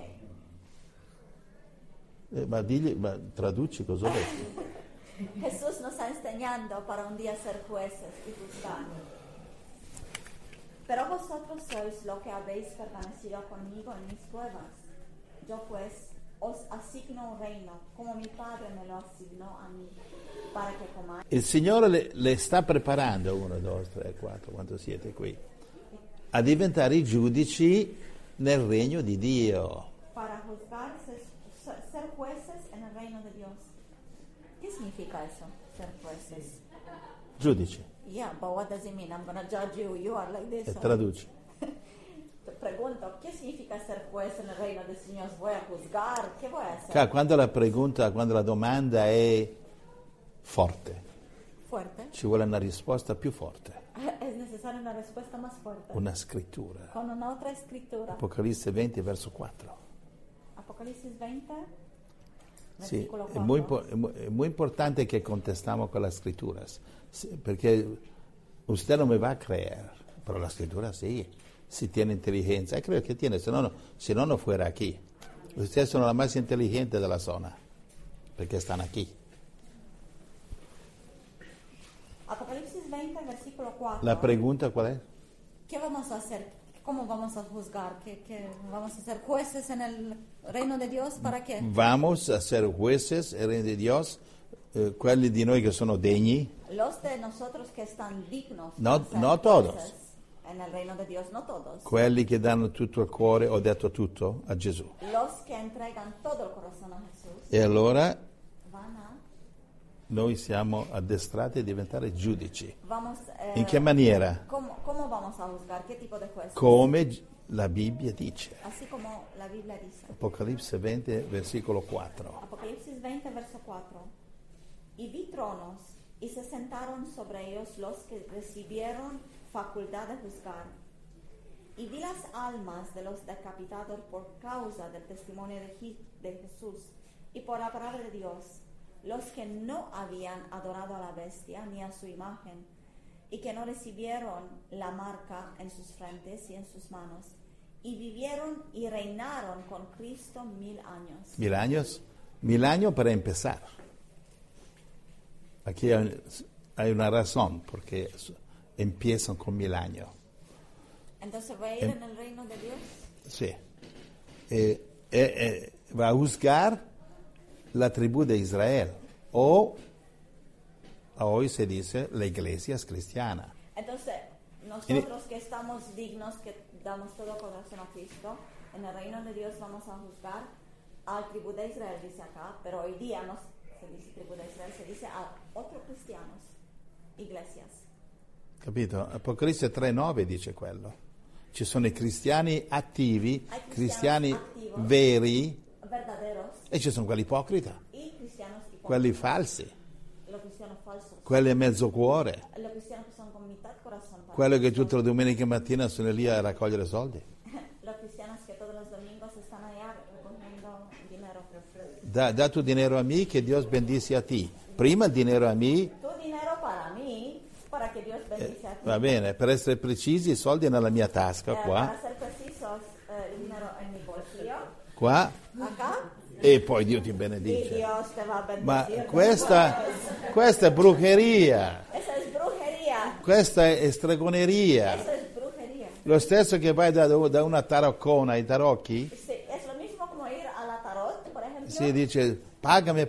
S3: Ok.
S4: Ma traduci cosa ho detto?
S3: Jesús nos está enseñando para un día ser jueces y juzgar. Pero vosotros sois lo que habéis permanecido conmigo en mis pruebas. Yo pues os asigno un reino, como mi Padre me lo asignó a mí, para que comáis.
S4: Il Signore le sta preparando, 1, 2, 3, 4, quanto siete qui, a diventare i giudici nel regno di Dio.
S3: Para juzgar, ser jueces en el reino de Dios. ¿Qué significa eso, ser jueces?
S4: Giudici.
S3: Yeah, but what does it mean? I'm going to judge you, you are like this.
S4: E traduci.
S3: Te pregunto, ¿qué significa ser juez en el reino del Señor? ¿Voy a juzgar? ¿Qué voy a hacer?
S4: Quando la domanda è forte,
S3: Fuerte.
S4: ci vuole una risposta più forte,
S3: Es necesaria una respuesta más fuerte.
S4: una scrittura.
S3: Con una otra escritura.
S4: Apocalisse 20, verso 4.
S3: Apocalipsis 20,
S4: Sì,
S3: versículo
S4: è
S3: 4.
S4: muy importante que contestamos con las escrituras, perché usted no me va a creer, pero la escritura sí, si tiene inteligencia, y creo que tiene, si no, no fuera aquí. Ustedes son la más inteligente de la zona, perché están aquí.
S3: Apocalipsis 20, versículo 4.
S4: La pregunta, ¿cuál es?
S3: ¿Qué vamos a hacer? ¿Cómo vamos a juzgar? ¿Qué vamos a ser jueces en el reino de Dios? ¿Para qué?
S4: Vamos a ser jueces, el reino de Dios, quelli di noi che sono degni,
S3: Los de nosotros que están dignos.
S4: no,
S3: de ser
S4: no todos,
S3: jueces. en el reino de Dios, no todos.
S4: Quelli che danno tutto il cuore, ho detto tutto, a Gesù.
S3: Los que entregan todo el corazón a Jesús
S4: E allora
S3: van a...
S4: noi siamo addestrati a diventare giudici.
S3: Vamos,
S4: In che maniera?
S3: ¿Cómo vamos a juzgar? ¿Qué tipo de jueces?
S4: Come la Bibbia dice.
S3: Así como la Biblia dice.
S4: Apocalisse 20, versicolo 4.
S3: Apocalipsis 20, verso 4. Y vi tronos, y se sentaron sobre ellos los que recibieron facultad de juzgar. Y vi las almas de los decapitados por causa del testimonio de Jesús y por la palabra de Dios, los que no habían adorado a la bestia ni a su imagen, y que no recibieron la marca en sus frentes y en sus manos, y vivieron y reinaron con Cristo 1000 años.
S4: 1000 años? 1000 años para empezar. Aquí hay una razón, porque empiezan con 1000 años.
S3: Entonces va a ir en el reino de Dios.
S4: Sí. Va a juzgar la tribu de Israel, o hoy se dice la iglesia es cristiana.
S3: Entonces, nosotros que estamos dignos, que damos todo corazón a Cristo, en el reino de Dios vamos a juzgar a la tribu de Israel, dice acá, pero hoy día no se dice tribu de Israel, se dice a otros cristianos, iglesias.
S4: Capito? Apocalisse 3,9 dice quello. Ci sono i cristiani attivi, cristiani veri,
S3: verdaderos,
S4: e ci sono quelli ipocrita,
S3: y cristianos hipócritas,
S4: quelli falsi,
S3: los cristianos falsos,
S4: quelli a mezzo cuore,
S3: los cristianos que son con mitad corazón,
S4: quelli che tutte le domeniche mattina sono lì a raccogliere soldi.
S3: los cristianos que todos los domingos están allá recogiendo dinero per free.
S4: Da tu dinero a me, che Dio bendice a te. Prima il dinero a me,
S3: Tu dinero para mí, para que Dios bendice a ti.
S4: va bene, per essere precisi, i soldi nella mia tasca,
S3: Para
S4: qua,
S3: ser precisos, el dinero en mi bolsillo,
S4: qua,
S3: acá,
S4: e poi Dio ti
S3: y
S4: benedice.
S3: Dios te va a
S4: Ma
S3: bendecir.
S4: questa è brucheria,
S3: Esa es brujería.
S4: questa è stregoneria.
S3: Eso es brujería.
S4: Lo stesso che vai da una taroccona ai tarocchi,
S3: Sí, es lo mismo como ir a la tarot, por ejemplo.
S4: si dice pagami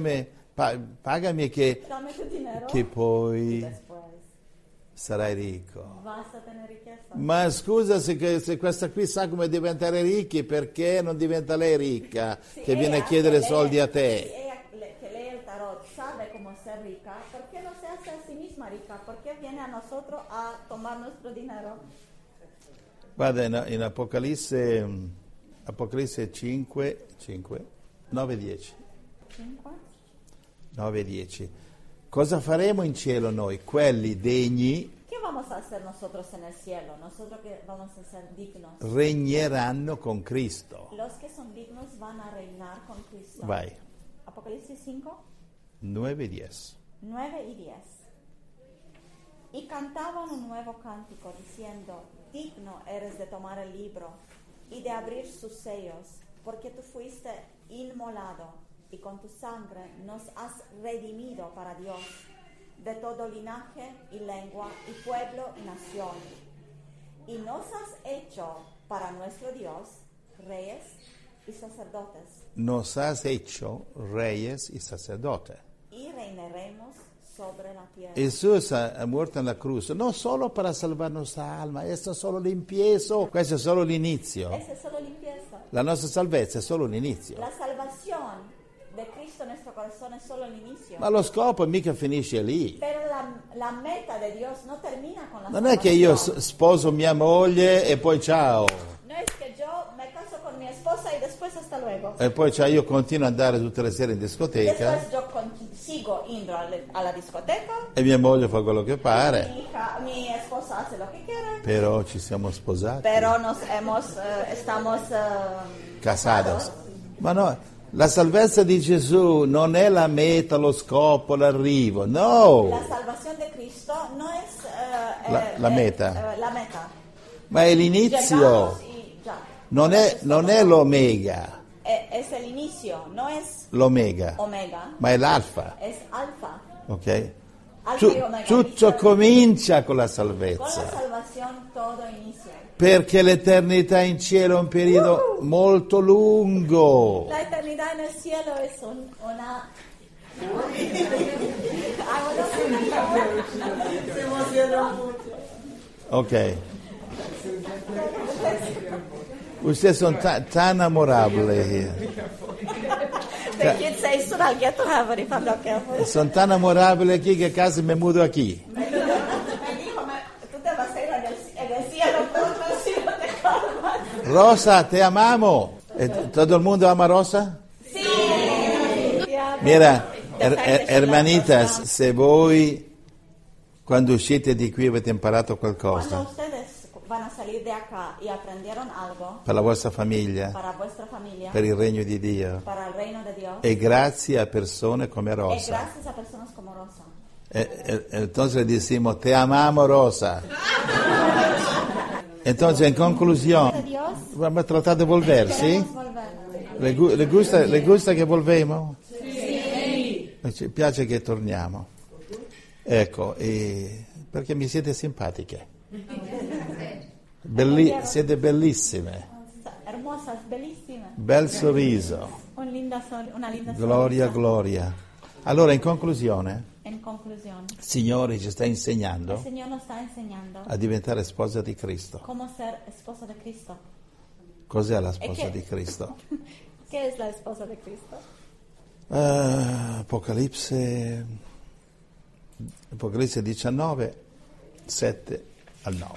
S4: che
S3: Dame tu dinero.
S4: che poi
S3: Después
S4: sarai ricco.
S3: vas a tener riqueza.
S4: Ma scusa se questa qui sa come diventare ricchi, perché non diventa lei ricca,
S3: Si
S4: che viene a
S3: ella
S4: chiedere
S3: que lee-
S4: soldi a
S3: Si
S4: te?
S3: ella que lee el tarot sabe cómo ser rica, ¿por qué no se hace a sí misma rica? ¿Por qué viene a nosotros a tomar nuestro dinero?
S4: Guarda, in Apocalisse 5, 9, 10. 9, 10. Cosa faremo in cielo noi, quelli degni
S3: ¿Qué vamos a hacer nosotros en el cielo? Nosotros que vamos a ser dignos.
S4: regneranno con Cristo.
S3: Los que son dignos van a reinar con Cristo.
S4: Vai,
S3: Apocalipsis 5,
S4: 9 e 10.
S3: 9 y 10. Y cantaban un nuevo cántico diciendo, digno eres de tomar el libro y de abrir sus sellos, porque tú fuiste inmolado y con tu sangre nos has redimido para Dios de todo linaje y lengua y pueblo y nación. Y nos has hecho para nuestro Dios reyes y sacerdotes,
S4: Nos has hecho reyes y sacerdotes.
S3: y reinaremos sobre la tierra.
S4: Jesús ha muerto en la cruz, no solo para salvar nuestra alma, esto è solo l'empiezo, questo è solo l'inizio.
S3: Esa es solo limpieza.
S4: La nostra salvezza è solo l'inizio.
S3: La salvación de Cristo en nuestro corazón es solo el inicio.
S4: Ma lo scopo mica finisce lì.
S3: Pero la meta de Dios no termina con la
S4: Non è che io
S3: salvación.
S4: sposo mia moglie e poi ciao.
S3: No es que yo me caso con mi esposa y después hasta luego.
S4: E poi ciao, io continuo ad andare tutte le sere in discoteca
S3: Después yo sigo yendo a la discoteca.
S4: e mia moglie fa quello che pare,
S3: Mi esposa hace lo que quiere.
S4: però ci siamo sposati.
S3: Pero estamos
S4: Casados. Ma no, la salvezza di Gesù non è la meta, lo scopo, l'arrivo, no,
S3: La salvación de Cristo no es
S4: La meta.
S3: la meta.
S4: ma è l'inizio,
S3: Llegamos y ya.
S4: non è l'omega,
S3: Es el inicio, no es
S4: l'omega,
S3: omega,
S4: ma è l'alfa,
S3: es alfa.
S4: ok?
S3: Alfa y omega.
S4: Tutto comincia con la
S3: Con la
S4: salvezza,
S3: salvación todo inicia.
S4: perché l'eternità in cielo è un periodo molto lungo.
S3: La eternidad en el cielo es una...
S4: Ok, Ustedes son tan amorables. Son tan amorables aquí que casi me mudo aquí.
S3: Me dijo, tú te vas a ir en el cielo, pero si no te calmas.
S4: Rosa, te amamos. ¿Todo el mundo ama a Rosa?
S3: Sí.
S4: Mira, hermanitas, se voi quando uscite di qui avete imparato
S3: Cuando
S4: qualcosa
S3: ustedes van a salir de acá y aprendieron algo
S4: per la vostra famiglia,
S3: para vuestra familia,
S4: per il regno di Dio,
S3: para el reino de Dios,
S4: e grazie a persone come
S3: y
S4: Rosa.
S3: gracias a personas como Rosa.
S4: Entonces le decimos, te amamos, Rosa. Entonces, en conclusione,
S3: Dios,
S4: vamos a tratar de volver, ¿sí?
S3: queremos volver.
S4: Le gusta che volvemo? Sì. Ci piace che torniamo. Ecco, perché mi siete simpatiche. Siete bellissime.
S3: Hermosas, bellísimas.
S4: Bel sorriso.
S3: Una linda
S4: Gloria,
S3: sonrisa.
S4: gloria. Allora, in conclusione,
S3: En conclusión,
S4: il Signore ci sta
S3: el
S4: insegnando
S3: Señor nos está enseñando
S4: a diventare sposa di Cristo.
S3: cómo ser esposa de Cristo.
S4: Cos'è la sposa
S3: che-
S4: di Cristo?
S3: ¿Qué es la esposa de Cristo?
S4: Apocalisse 19, 7 al 9.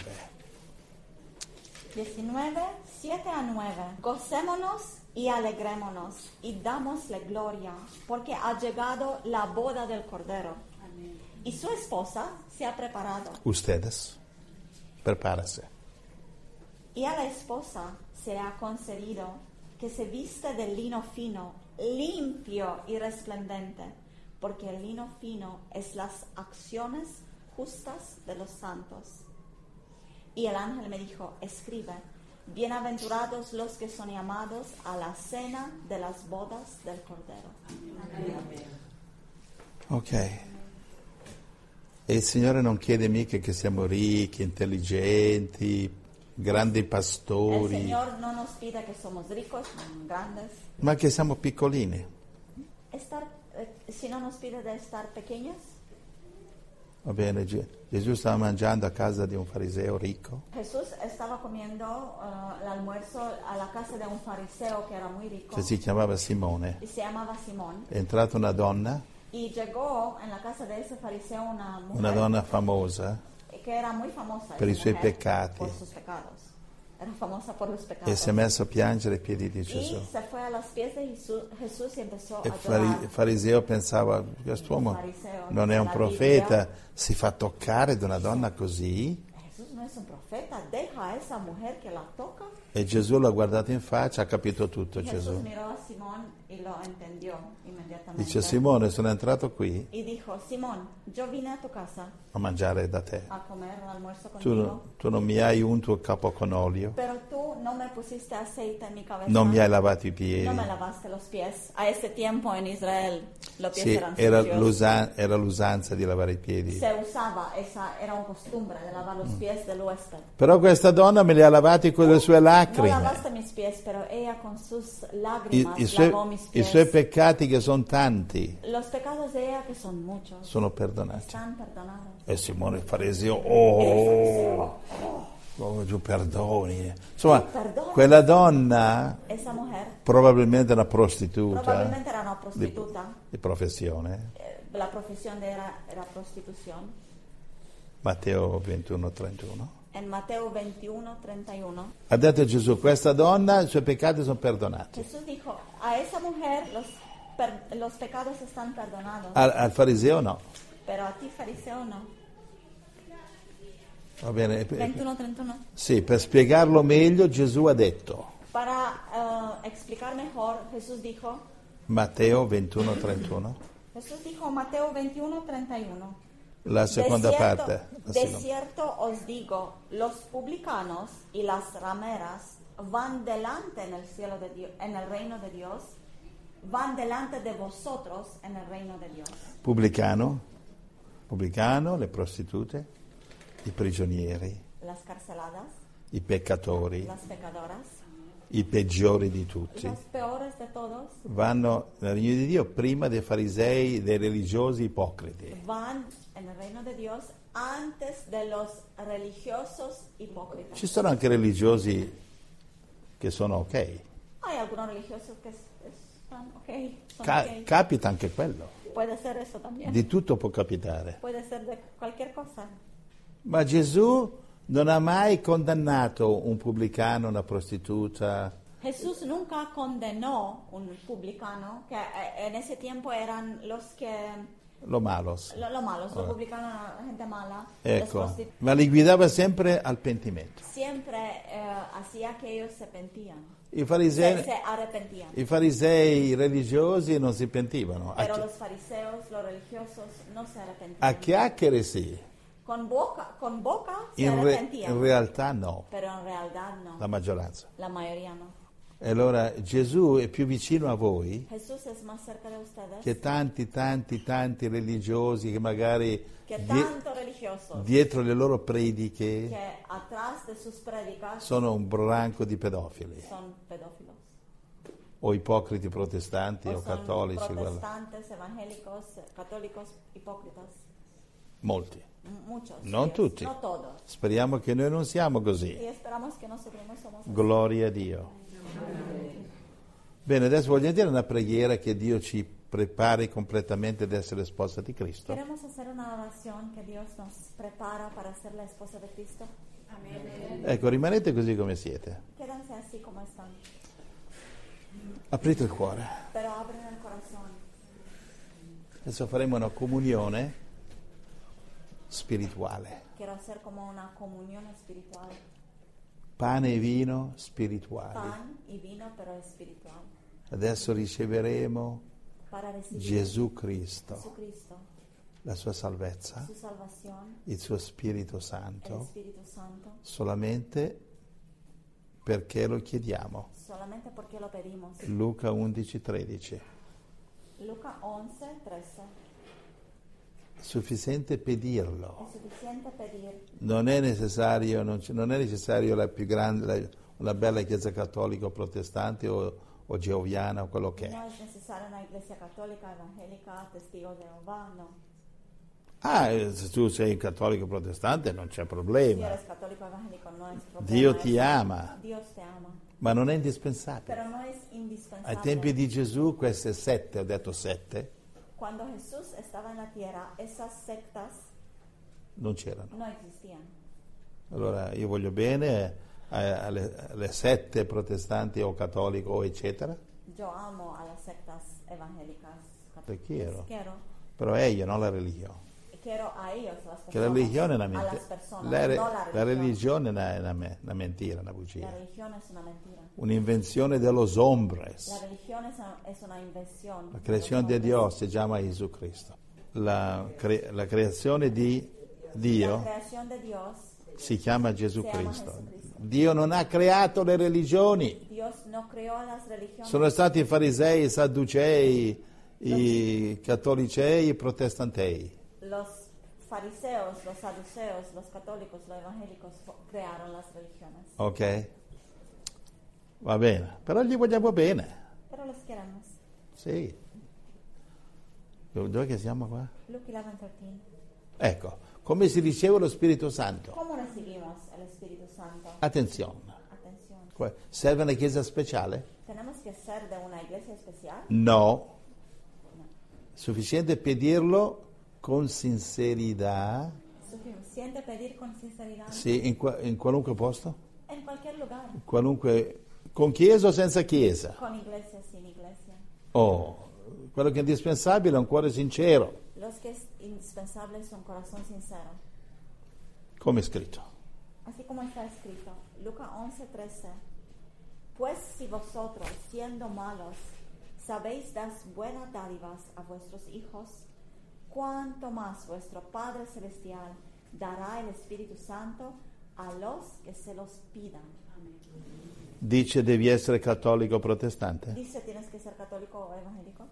S3: 19, 7 a 9. Gocémonos y alegrémonos y dámosle gloria, porque ha llegado la boda del Cordero. Y su esposa se ha preparado.
S4: Ustedes, prepárase.
S3: Y a la esposa se le ha concedido que se viste de lino fino, limpio y resplendente, porque el lino fino es las acciones justas de los santos. Y el ángel me dijo, escribe, bienaventurados los que son llamados a la cena de las bodas del Cordero.
S4: Ok. E il Signore non chiede mica che siamo ricchi, intelligenti, grandi
S3: El
S4: pastori,
S3: Señor no nos pide que somos ricos, grandes,
S4: ma che siamo piccolini.
S3: sino nos pide de estar pequeños.
S4: Va bene, Gesù stava mangiando a casa di un fariseo ricco.
S3: Jesús estaba comiendo el almuerzo a la casa de un fariseo que era muy rico
S4: Che si chiamava Simone.
S3: y se llamaba Simón.
S4: È entrata una donna,
S3: Y llegó en la casa de ese fariseo una mujer
S4: una donna famosa,
S3: que era muy famosa
S4: per i
S3: esa
S4: suoi
S3: mujer,
S4: peccati.
S3: por sus pecados. Era famosa por los
S4: e
S3: pecados.
S4: si è messo a piangere ai piedi di
S3: Y
S4: Gesù.
S3: se fue a los pies de Jesús y empezó
S4: E
S3: a llorar.
S4: il fariseo pensava, quest'uomo
S3: Fariseo,
S4: non è un
S3: la
S4: profeta, si fa toccare da una donna così?
S3: Jesús no es un profeta, deja a esa mujer que la toca.
S4: E Gesù l'ha guardato in faccia, ha capito tutto
S3: Jesús
S4: Gesù.
S3: miró a Simón y lo entendió inmediatamente.
S4: Dice, Simone, sono entrato qui
S3: Y dijo, Simón, yo vine a tu casa
S4: a mangiare da te.
S3: a comer un almuerzo contigo,
S4: Tu non mi hai unto il capo con olio,
S3: pero tú no me pusiste aceite en mi cabeza.
S4: non mi hai lavato i piedi.
S3: No me lavaste los pies. A ese tiempo en Israel los pies
S4: Sì,
S3: eran
S4: era
S3: sucios.
S4: l'usanza di lavare i piedi.
S3: Se usaba, era una costumbre de lavar los pies del huésped.
S4: Però questa donna me li ha lavati con le sue
S3: No
S4: lacrime.
S3: lavaste mis pies, pero ella con sus lágrimas
S4: I
S3: lavó mis
S4: i
S3: pies.
S4: suoi peccati, che sono tanti,
S3: Los pecados de ella, que son muchos,
S4: sono perdonati.
S3: están perdonados.
S4: E Simone il fariseo, oh, giù perdoni. Insomma,
S3: Perdona.
S4: quella donna
S3: Esa mujer
S4: probabilmente è una prostituta
S3: probablemente era una prostituta.
S4: di professione.
S3: La profesión de era prostitución.
S4: Matteo 21, 31.
S3: En Mateo 21, 31,
S4: Ha detto Gesù, questa donna, i suoi peccati sono perdonati.
S3: Jesús dijo, a esa mujer los pecados están perdonados,
S4: Al fariseo no.
S3: pero a ti, fariseo, no.
S4: Va bene?
S3: 21, 31.
S4: Sì, per spiegarlo meglio Gesù ha detto,
S3: Para explicar mejor, Jesús dijo,
S4: Matteo 21, 31,
S3: Mateo 21, 31.
S4: la seconda parte. La
S3: De
S4: seconda.
S3: cierto os digo, los publicanos y las rameras van delante en el cielo de Dios, en el reino de Dios, van delante de vosotros en el reino de Dios.
S4: Pubblicano, le prostitute, i prigionieri,
S3: Las carceladas,
S4: i peccatori,
S3: las pecadoras,
S4: i peggiori di
S3: y
S4: tutti,
S3: los peores de de todos
S4: vanno nel regno di Dio prima dei farisei, dei religiosi ipocriti.
S3: van en el reino de Dios antes de los religiosos hipócritas.
S4: Ci sono anche religiosi che sono ok.
S3: Hay algunos religiosos que están ok, son ok.
S4: Capita anche quello.
S3: Puede ser eso también.
S4: Di tutto può capitare.
S3: Puede ser de cualquier cosa.
S4: Ma Gesù non ha mai condannato un pubblicano, una prostituta.
S3: Jesús nunca condenó un publicano, que en ese tiempo eran los que,
S4: Lo malos.
S3: lo malos, los publicanos eran la gente mala, los
S4: Ecco,
S3: prostitu-
S4: ma li guidava sempre al pentimento.
S3: siempre hacía que ellos se pentían,
S4: I farisei,
S3: se arrepentían.
S4: i farisei religiosi non si pentivano.
S3: Pero los fariseos, los religiosos, no se
S4: A
S3: arrepentían.
S4: chiacchiere sì,
S3: Con boca se
S4: in
S3: arrepentían,
S4: realtà no,
S3: pero en realidad no,
S4: la maggioranza.
S3: la mayoría no.
S4: E allora Gesù è più vicino a voi
S3: Jesús es más cerca de ustedes
S4: che tanti religiosi che magari
S3: que tanto religiosos
S4: dietro le loro prediche
S3: que atrás de sus prédicas
S4: sono un branco di pedofili
S3: son pedófilos.
S4: o ipocriti protestanti o
S3: O son
S4: cattolici, guarda.
S3: protestantes, evangélicos, católicos, hipócritas.
S4: Molti.
S3: Muchos.
S4: Non
S3: sí,
S4: tutti.
S3: No todos.
S4: Speriamo che noi non siamo
S3: Y
S4: così.
S3: esperamos que nosotros no somos así.
S4: Gloria a Dio. Bene, adesso voglio dire una preghiera che Dio ci prepari completamente ad essere sposa di Cristo.
S3: Queremos hacer una oración que Dios nos prepara para ser la esposa de Cristo.
S4: Ecco, rimanete così come siete.
S3: Quédense así como están,
S4: Aprite il cuore.
S3: pero abren el corazón.
S4: Adesso faremo una comunione spirituale.
S3: Quiero hacer como una comunión espiritual.
S4: Pane e vino spirituali.
S3: Pan y vino, pero espiritual.
S4: Adesso riceveremo
S3: Para recibir
S4: Gesù Cristo,
S3: Jesucristo,
S4: la sua salvezza,
S3: su salvación,
S4: il suo Spirito
S3: el
S4: Santo,
S3: Espíritu Santo,
S4: solamente perché lo chiediamo.
S3: solamente porque lo pedimos.
S4: Luca 11:13.
S3: Luca 11:13.
S4: Sufficiente pedirlo.
S3: Es suficiente pedir.
S4: Non è necessario, non è necessario la più grande, una bella chiesa cattolica o protestante o geoviana o quello che è.
S3: No es necesaria una iglesia católica, evangélica, testigos de Jehová, no.
S4: Se tu sei un cattolico protestante non c'è
S3: Si
S4: problema,
S3: eres católico evangélico no es problema.
S4: Dio ti
S3: eso.
S4: ama,
S3: Dios te ama.
S4: ma non è indispensabile.
S3: Pero no es indispensable.
S4: Ai tempi di Gesù queste 7, ho detto 7,
S3: Cuando Jesús estaba en la tierra, esas sectas
S4: non c'erano.
S3: no existían.
S4: Allora io voglio bene alle 7 protestanti o cattolico o eccetera,
S3: Yo amo a las sectas evangélicas.
S4: Te quiero.
S3: Quiero.
S4: però è io, non la religione.
S3: Quiero a ellos, a las personas.
S4: Che la religione è una
S3: a las
S4: mentira.
S3: personas,
S4: La
S3: no la
S4: religione è una mentira, una
S3: La
S4: bugia.
S3: religión es una mentira.
S4: Un'invenzione de los hombres.
S3: La religión es una invención.
S4: La creazione di Dio si chiama Gesù Cristo. La creazione di
S3: La
S4: Dio
S3: creación de Dios.
S4: si chiama Gesù
S3: Si chiama
S4: Cristo.
S3: Gesù Cristo.
S4: Dio non ha creato le religioni.
S3: Dios no creó las religiones.
S4: Sono stati i farisei, i sadducei, i cattolicei, i protestantei.
S3: Los fariseos, los saduceos, los católicos, los evangélicos crearon las religiones.
S4: Ok? Va bene, però gli vogliamo bene.
S3: Pero los queremos.
S4: Sì. Dove che siamo qua?
S3: Luke 11:13.
S4: Ecco, come si riceve lo Spirito Santo?
S3: ¿Cómo recibimos el Espíritu Santo?
S4: Attenzione.
S3: Atención.
S4: Serve una chiesa speciale?
S3: ¿Tenemos que ser de una iglesia especial?
S4: No. Sufficiente pedirlo con sincerità,
S3: Suficiente pedir con sinceridad
S4: sì, in qualunque posto,
S3: en cualquier lugar.
S4: con chiesa o senza chiesa.
S3: Con iglesia, sin iglesia.
S4: Quello che è indispensabile è un cuore sincero,
S3: Los que es indispensable es un corazón sincero.
S4: come è scritto.
S3: Así como está escrito, Lucas 11:13. Pues si vosotros, siendo malos, sabéis dar buenas dádivas a vuestros hijos, cuánto más vuestro Padre Celestial dará el Espíritu Santo a los que se los pidan.
S4: Dice devi essere cattolico o protestante?
S3: Dice, ¿tienes que ser católico o evangélico?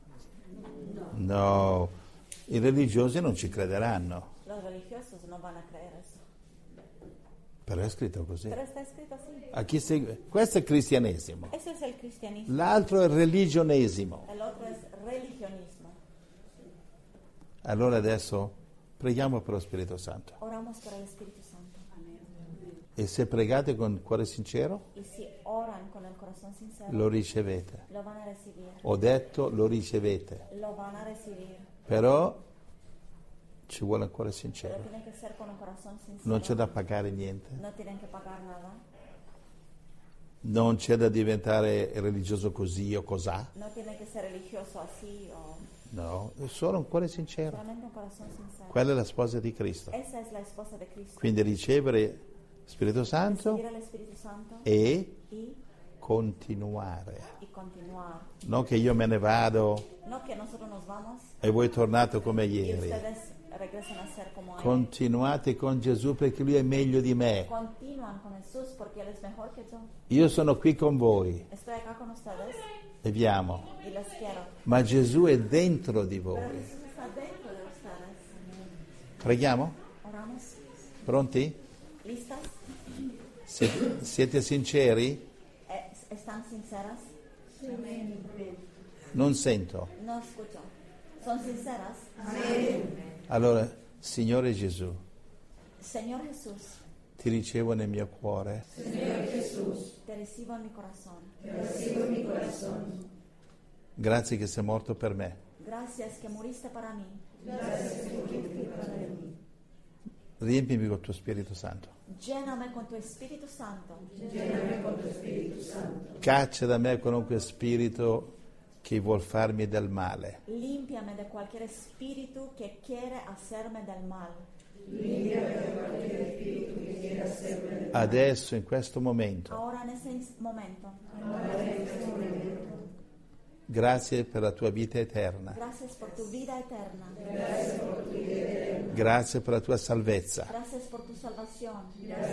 S4: No, i religiosi non ci crederanno.
S3: Los religiosos no van a creer eso.
S4: Però è scritto così.
S3: Pero está escrito así.
S4: A chi segue? Questo è cristianesimo.
S3: Ese es el cristianismo.
S4: L'altro è religionesimo.
S3: El otro es religionismo.
S4: Allora adesso preghiamo per lo Spirito Santo.
S3: Oramos por el Espíritu Santo.
S4: E se pregate con cuore sincero,
S3: Y si oran con el corazón sincero,
S4: lo ricevete.
S3: lo van a recibir.
S4: Ho detto lo ricevete.
S3: Lo van a recibir.
S4: Però ci vuole un cuore
S3: Pero
S4: sincero.
S3: tiene que ser con un corazón sincero.
S4: Non c'è da pagare niente.
S3: No tienen que pagar nada.
S4: Non c'è da diventare religioso così o cos'ha.
S3: No tiene que ser religioso así o
S4: No, è solo un cuore sincero.
S3: solamente un corazón sincero.
S4: Quella è la sposa di Cristo.
S3: Esa es la esposa de Cristo.
S4: Quindi ricevere Spirito Santo
S3: Recibir al Espíritu Santo
S4: e
S3: y
S4: continuare.
S3: continuar.
S4: Non che io me ne vado
S3: No que nosotros nos vamos
S4: e voi tornate come
S3: y
S4: ieri.
S3: ustedes regresen a ser como Él.
S4: Continuate con Gesù perché Lui è meglio di me.
S3: Continúan con Jesús porque Él es mejor que yo.
S4: Io sono qui con voi
S3: Estoy acá con ustedes
S4: e vi amo.
S3: y les quiero.
S4: Ma Gesù è dentro di
S3: Pero
S4: voi.
S3: Jesús está dentro de ustedes.
S4: Preghiamo?
S3: Oramos.
S4: Pronti?
S3: ¿Listas?
S4: Siete sinceri?
S3: ¿Están sinceras?
S4: Non sento.
S3: No escucho. ¿Son sinceras?
S4: Allora, Signore Gesù,
S3: Señor Jesús,
S4: ti ricevo nel mio cuore.
S3: te recibo en mi corazón.
S4: Grazie che sei morto per me.
S3: Gracias que muriste para mí.
S4: Riempimi col tuo Spirito Santo.
S3: Lléname con tu Espíritu Santo.
S4: Caccia da me qualunque spirito che vuol farmi del male.
S3: Límpiame de cualquier espíritu que quiere hacerme del mal.
S4: Adesso, in questo momento,
S3: Ahora en ese momento.
S4: grazie per la tua vita eterna.
S3: Gracias por tu vida eterna.
S4: Grazie per la tua salvezza.
S3: Gracias por tu salvación.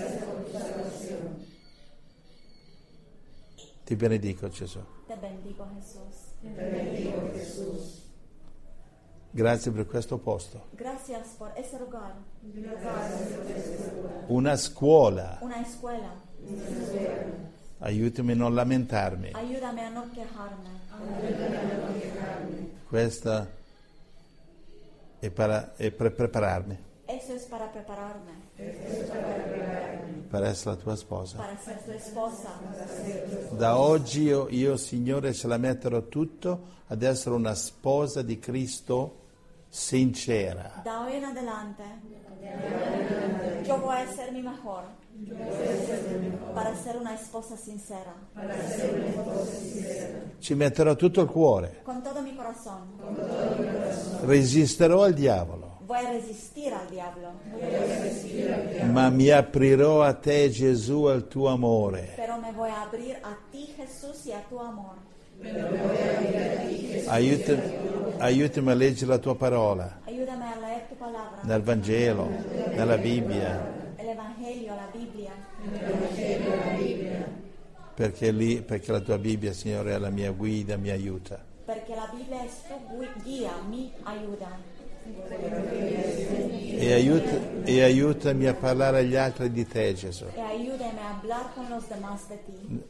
S4: Ti benedico, Gesù.
S3: Te bendigo, Jesús.
S4: Grazie per questo posto.
S3: Gracias por ese lugar.
S4: Una scuola.
S3: Una escuela.
S4: Aiutami a non lamentarmi.
S3: Ayúdame a no quejarme.
S4: Questa è per prepararmi
S3: Eso es para prepararme.
S4: per essere la tua sposa.
S3: Para ser tu esposa.
S4: Da oggi io, Signore, ce la metterò tutto ad essere una sposa di Cristo sincera.
S3: Da hoy en adelante, yo voy a ser mi mejor para ser una esposa sincera,
S4: Ci metterò tutto il cuore.
S3: con todo mi corazón.
S4: Resisterò al diavolo,
S3: Voy a resistir al diablo,
S4: ma mi aprirò a te, Gesù, al tuo amore.
S3: pero me voy a abrir a ti, Jesús, y a tu amor.
S4: Aiutami a leggere la tua parola
S3: Ayúdame a leer tu palabra,
S4: nel Vangelo, nella Bibbia,
S3: el Evangelio, la Biblia,
S4: perché la tua Bibbia, Signore, è la mia guida, mi aiuta.
S3: porque la Biblia es tu guía, mi ayuda.
S4: E aiutami a parlare agli altri di te, Gesù.
S3: Y ayúdame a hablar con los demás de ti.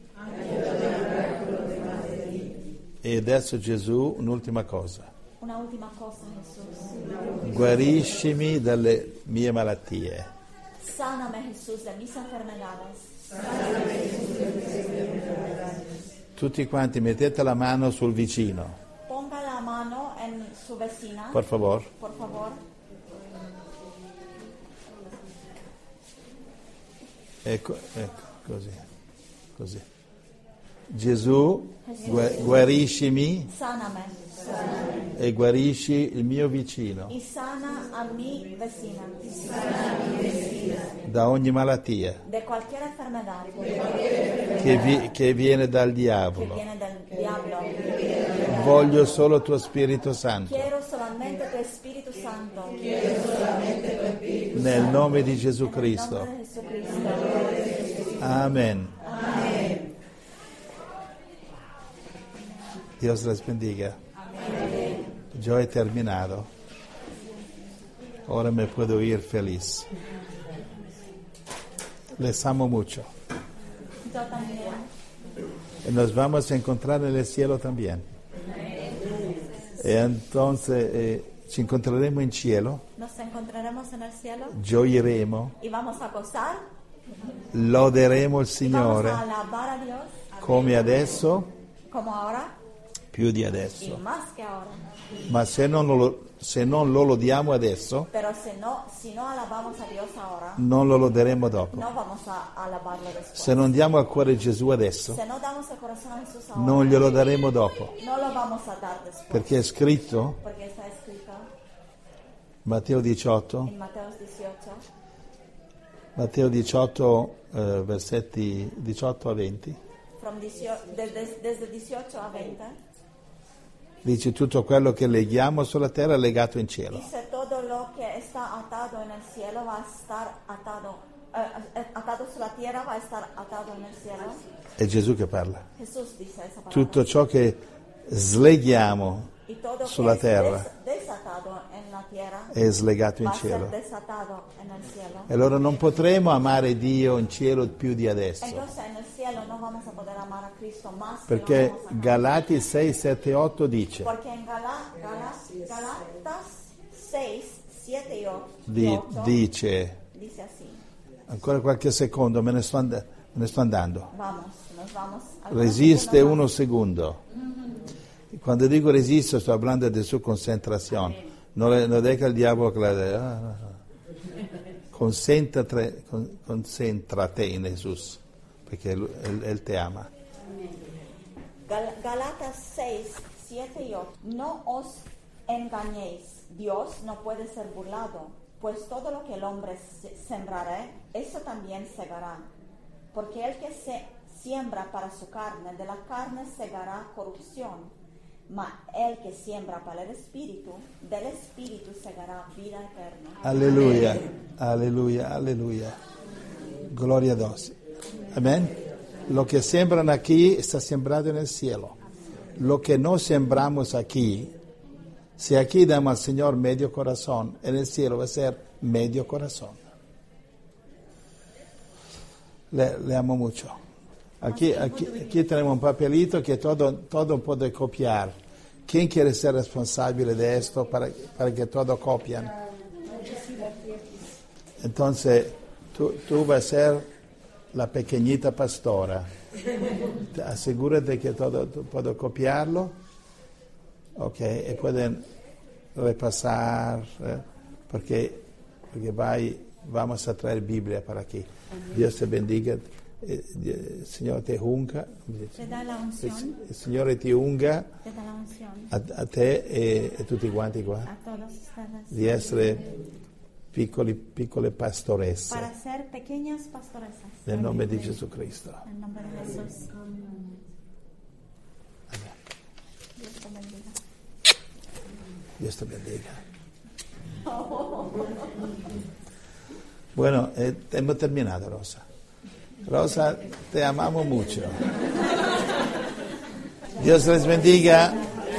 S4: E adesso, Gesù, un'ultima cosa.
S3: Una última cosa, Jesús.
S4: Guariscimi dalle mie malattie.
S3: Sáname, Jesús, de mis enfermedades.
S4: Tutti quanti mettete la mano sul vicino,
S3: Ponga la mano en su vecina,
S4: per favore.
S3: por favor.
S4: Ecco, così. Gesù, guariscimi
S3: Sáname
S4: e guarisci il mio vicino
S3: y sana a mi vecina
S4: da ogni malattia
S3: de cualquier enfermedad
S4: che viene dal
S3: que
S4: diavolo.
S3: viene del diablo.
S4: Voglio solo il tuo Spirito Santo.
S3: Quiero solamente tu Espíritu Santo.
S4: Nel nome di Gesù
S3: En el
S4: Cristo.
S3: nombre de Jesucristo.
S4: Amen. Dios les bendiga. Yo he terminado. Ahora me puedo ir feliz. Les amo mucho.
S3: Yo también.
S4: Y nos vamos a encontrar en el cielo también. Y entonces ci incontreremo in cielo,
S3: Nos encontraremos en el cielo
S4: gioiremo,
S3: y vamos a gozar
S4: loderemo il
S3: y vamos
S4: Signore
S3: a alabar a Dios
S4: come adesso,
S3: como ahora
S4: più di
S3: y
S4: adesso.
S3: más que ahora.
S4: Ma se non lo lodiamo adesso,
S3: Pero si no alabamos a Dios ahora,
S4: non lo loderemo dopo.
S3: no vamos a alabarlo después.
S4: Se non diamo al cuore Gesù adesso,
S3: Si no damos el corazón a Jesús ahora,
S4: non glielo daremo dopo.
S3: no lo vamos a dar después.
S4: Perché è scritto,
S3: Porque está escrito
S4: Matteo 18,
S3: en Mateo 18,
S4: versetti 18 a 20,
S3: desde 18 a 20,
S4: dice tutto quello che leghiamo sulla terra è legato in cielo.
S3: dice todo lo que está atado en el cielo va a estar atado, atado sulla tierra va a estar atado en el cielo.
S4: È Gesù che parla.
S3: Jesús dice esa palabra.
S4: Tutto ciò che sleghiamo
S3: Y todo
S4: sulla
S3: que es
S4: terra
S3: desatado en la tierra
S4: è slegato in
S3: va a ser
S4: cielo.
S3: desatado en el cielo.
S4: E allora non potremo amare Dio in cielo più di adesso.
S3: Entonces en el cielo no vamos a poder amar a Cristo más que
S4: Perché
S3: lo vamos a amar.
S4: Galati 6, 7, 8 dice,
S3: Porque en Galatas 6, 7 y 8
S4: dice,
S3: dice así.
S4: ancora qualche secondo, me ne sto andando.
S3: Vamos, nos vamos.
S4: Resiste uno secondo. Quando dico resiste sto parlando di sua concentrazione. Non è che il diavolo concentrate in Gesù, perché Él te ama.
S3: Galatas 6, 7 y 8. No os engañéis, Dios no puede ser burlado, pues todo lo que el hombre sembrará, eso también segará. Porque el que se siembra para su carne, de la carne segará corrupción. Ma el que siembra para el Espíritu, del Espíritu segará vida eterna.
S4: Alleluia, alleluia, alleluia. Gloria a Dios. Amén. Lo que siembran aquí está sembrado en el cielo. Lo que no sembramos aquí, si aquí damos al Señor medio corazón, en el cielo va a ser medio corazón. Le amo mucho. Aquí tenemos un papelito que todo puede copiar. ¿Quién quiere ser responsable de esto para que todo copian? Entonces, tú vas a ser la pequeñita pastora. Asegúrate que todo puedo copiarlo. Ok, y pueden repasar, porque vamos a traer Biblia para aquí. Dios te bendiga. Il Signore ti unga,
S3: Te da la unción.
S4: il Signore ti unga
S3: Te da la unción.
S4: a te e tutti quanti qua
S3: A todos ustedes.
S4: di essere piccole pastoresse
S3: Para ser pequeñas pastoresas.
S4: nel nome di Gesù Cristo.
S3: En nombre de Jesús. Dios te bendiga.
S4: Dios te bendiga. Bueno, hemos terminato, Rosa. Rosa, te amamos mucho. Dios les bendiga.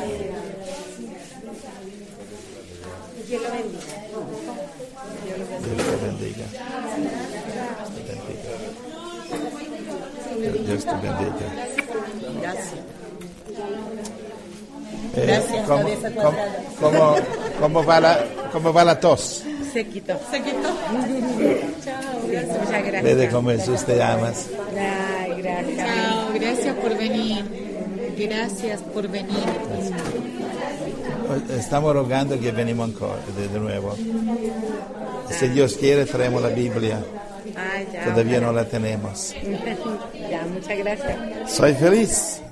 S5: Dios lo bendiga.
S4: Dios te bendiga. Dios te bendiga.
S5: Gracias. Gracias,
S4: ¿Cómo,
S5: cabeza cuadrada.
S4: cómo va la tos?
S5: Se quitó. Chao, gracias. Muchas gracias.
S4: Vede come Jesús te amas.
S5: Ay, gracias.
S6: Chao, gracias por venir. Gracias por venir.
S4: Estamos rogando que venimos ancora de nuevo. Si Dios quiere, traemos la Biblia.
S5: Ay, ya.
S4: Todavía no la tenemos.
S5: Ya, muchas gracias.
S4: Soy feliz.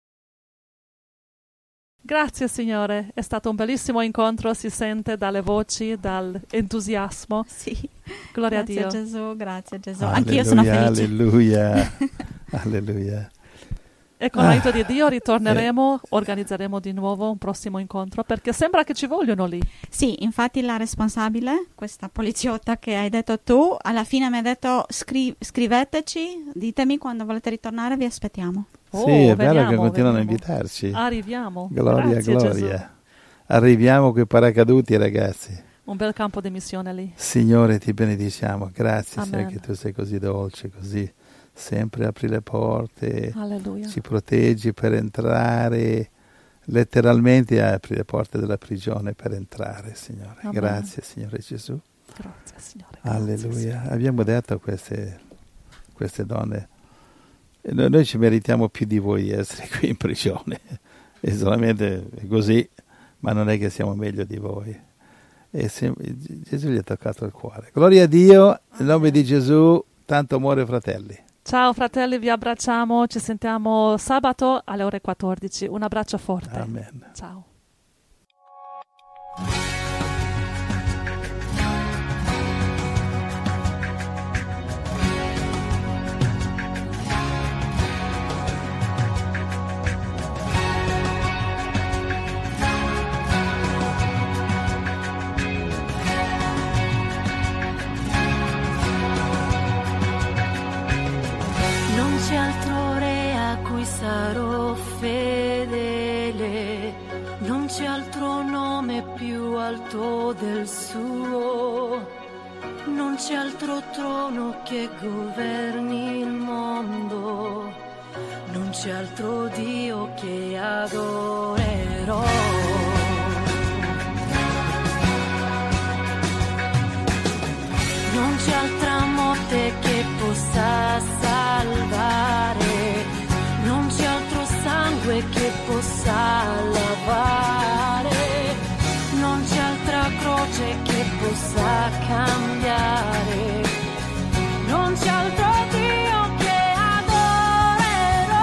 S2: Grazie Signore, è stato un bellissimo incontro, si sente dalle voci, dall'entusiasmo.
S3: Sì.
S2: Gloria a
S3: Grazie
S2: Dio.
S3: Gesù, grazie Gesù. Anch'io sono felice.
S4: Alleluia, alleluia.
S2: E con l'aiuto di Dio ritorneremo, organizzeremo di nuovo un prossimo incontro, perché sembra che ci vogliono lì.
S3: Sì, infatti la responsabile, questa poliziotta che hai detto tu, alla fine mi ha detto scriveteci, ditemi quando volete ritornare, vi aspettiamo.
S2: Oh,
S4: Sì, è bello
S2: veniamo,
S4: che continuano a
S2: veniamo.
S4: invitarci.
S2: Arriviamo.
S4: Gloria,
S2: Grazie,
S4: gloria.
S2: Gesù.
S4: Arriviamo coi paracaduti, ragazzi.
S2: Un bel campo di missione lì.
S4: Signore, ti benediciamo. Grazie,
S2: Amen.
S4: Signore, che tu sei così dolce, così sempre apri le porte,
S2: Alleluia.
S4: ci proteggi per entrare, letteralmente apri le porte della prigione per entrare, Signore.
S2: Amen.
S4: Grazie, Signore Gesù.
S2: Grazie, Signore.
S4: Alleluia.
S2: Grazie, Signore.
S4: Abbiamo detto a queste donne, noi ci meritiamo più di voi di essere qui in prigione. È solamente così, ma non è che siamo meglio di voi. E Gesù gli ha toccato il cuore. Gloria a Dio, nel nome di Gesù, tanto amore fratelli.
S2: Ciao fratelli, vi abbracciamo, ci sentiamo sabato alle ore 14. Un abbraccio forte.
S4: Amen.
S2: Ciao.
S5: Non c'è altro re a cui sarò fedele, non c'è altro nome più alto del suo, non c'è altro trono che governi il mondo, non c'è altro Dio che adorerò. Non c'è altra morte che possa salvare, non c'è altro sangue che possa lavare, non c'è altra croce che possa cambiare, non c'è altro Dio che adorerò.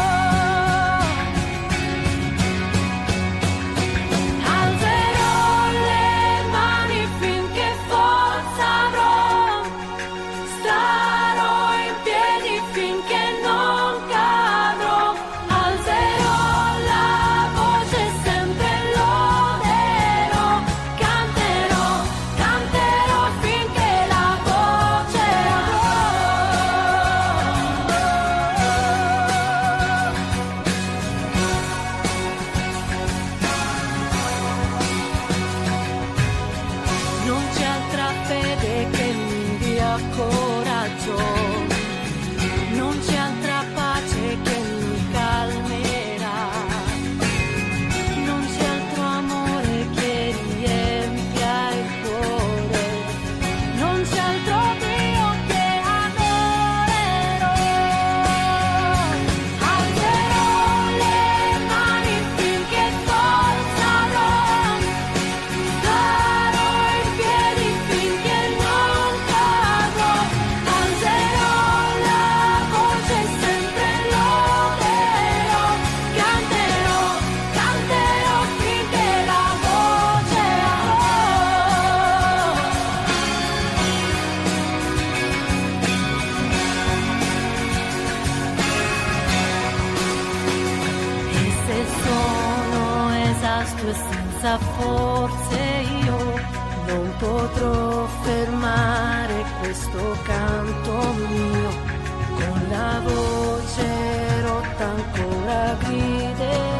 S5: Alzerò le mani finché forza avrò, starò in piedi finché non cadrò, alzerò la voce sempre loderò, canterò, canterò finché la voce avrò. Non c'è altra fede che mi dia coraggio, non c'è altra pace che mi calmerà, non c'è altro amore che riempia il cuore, non c'è altro Dio che adorerò. Alzerò le mani finché forza avrò, starò in piedi finché non cadrò, alzerò la voce sempre loderò, canterò, canterò finché la voce avrò. E se sono esausto e senza forze io non potrò fermare questo canto mio, con la voce rotta ancora griderò.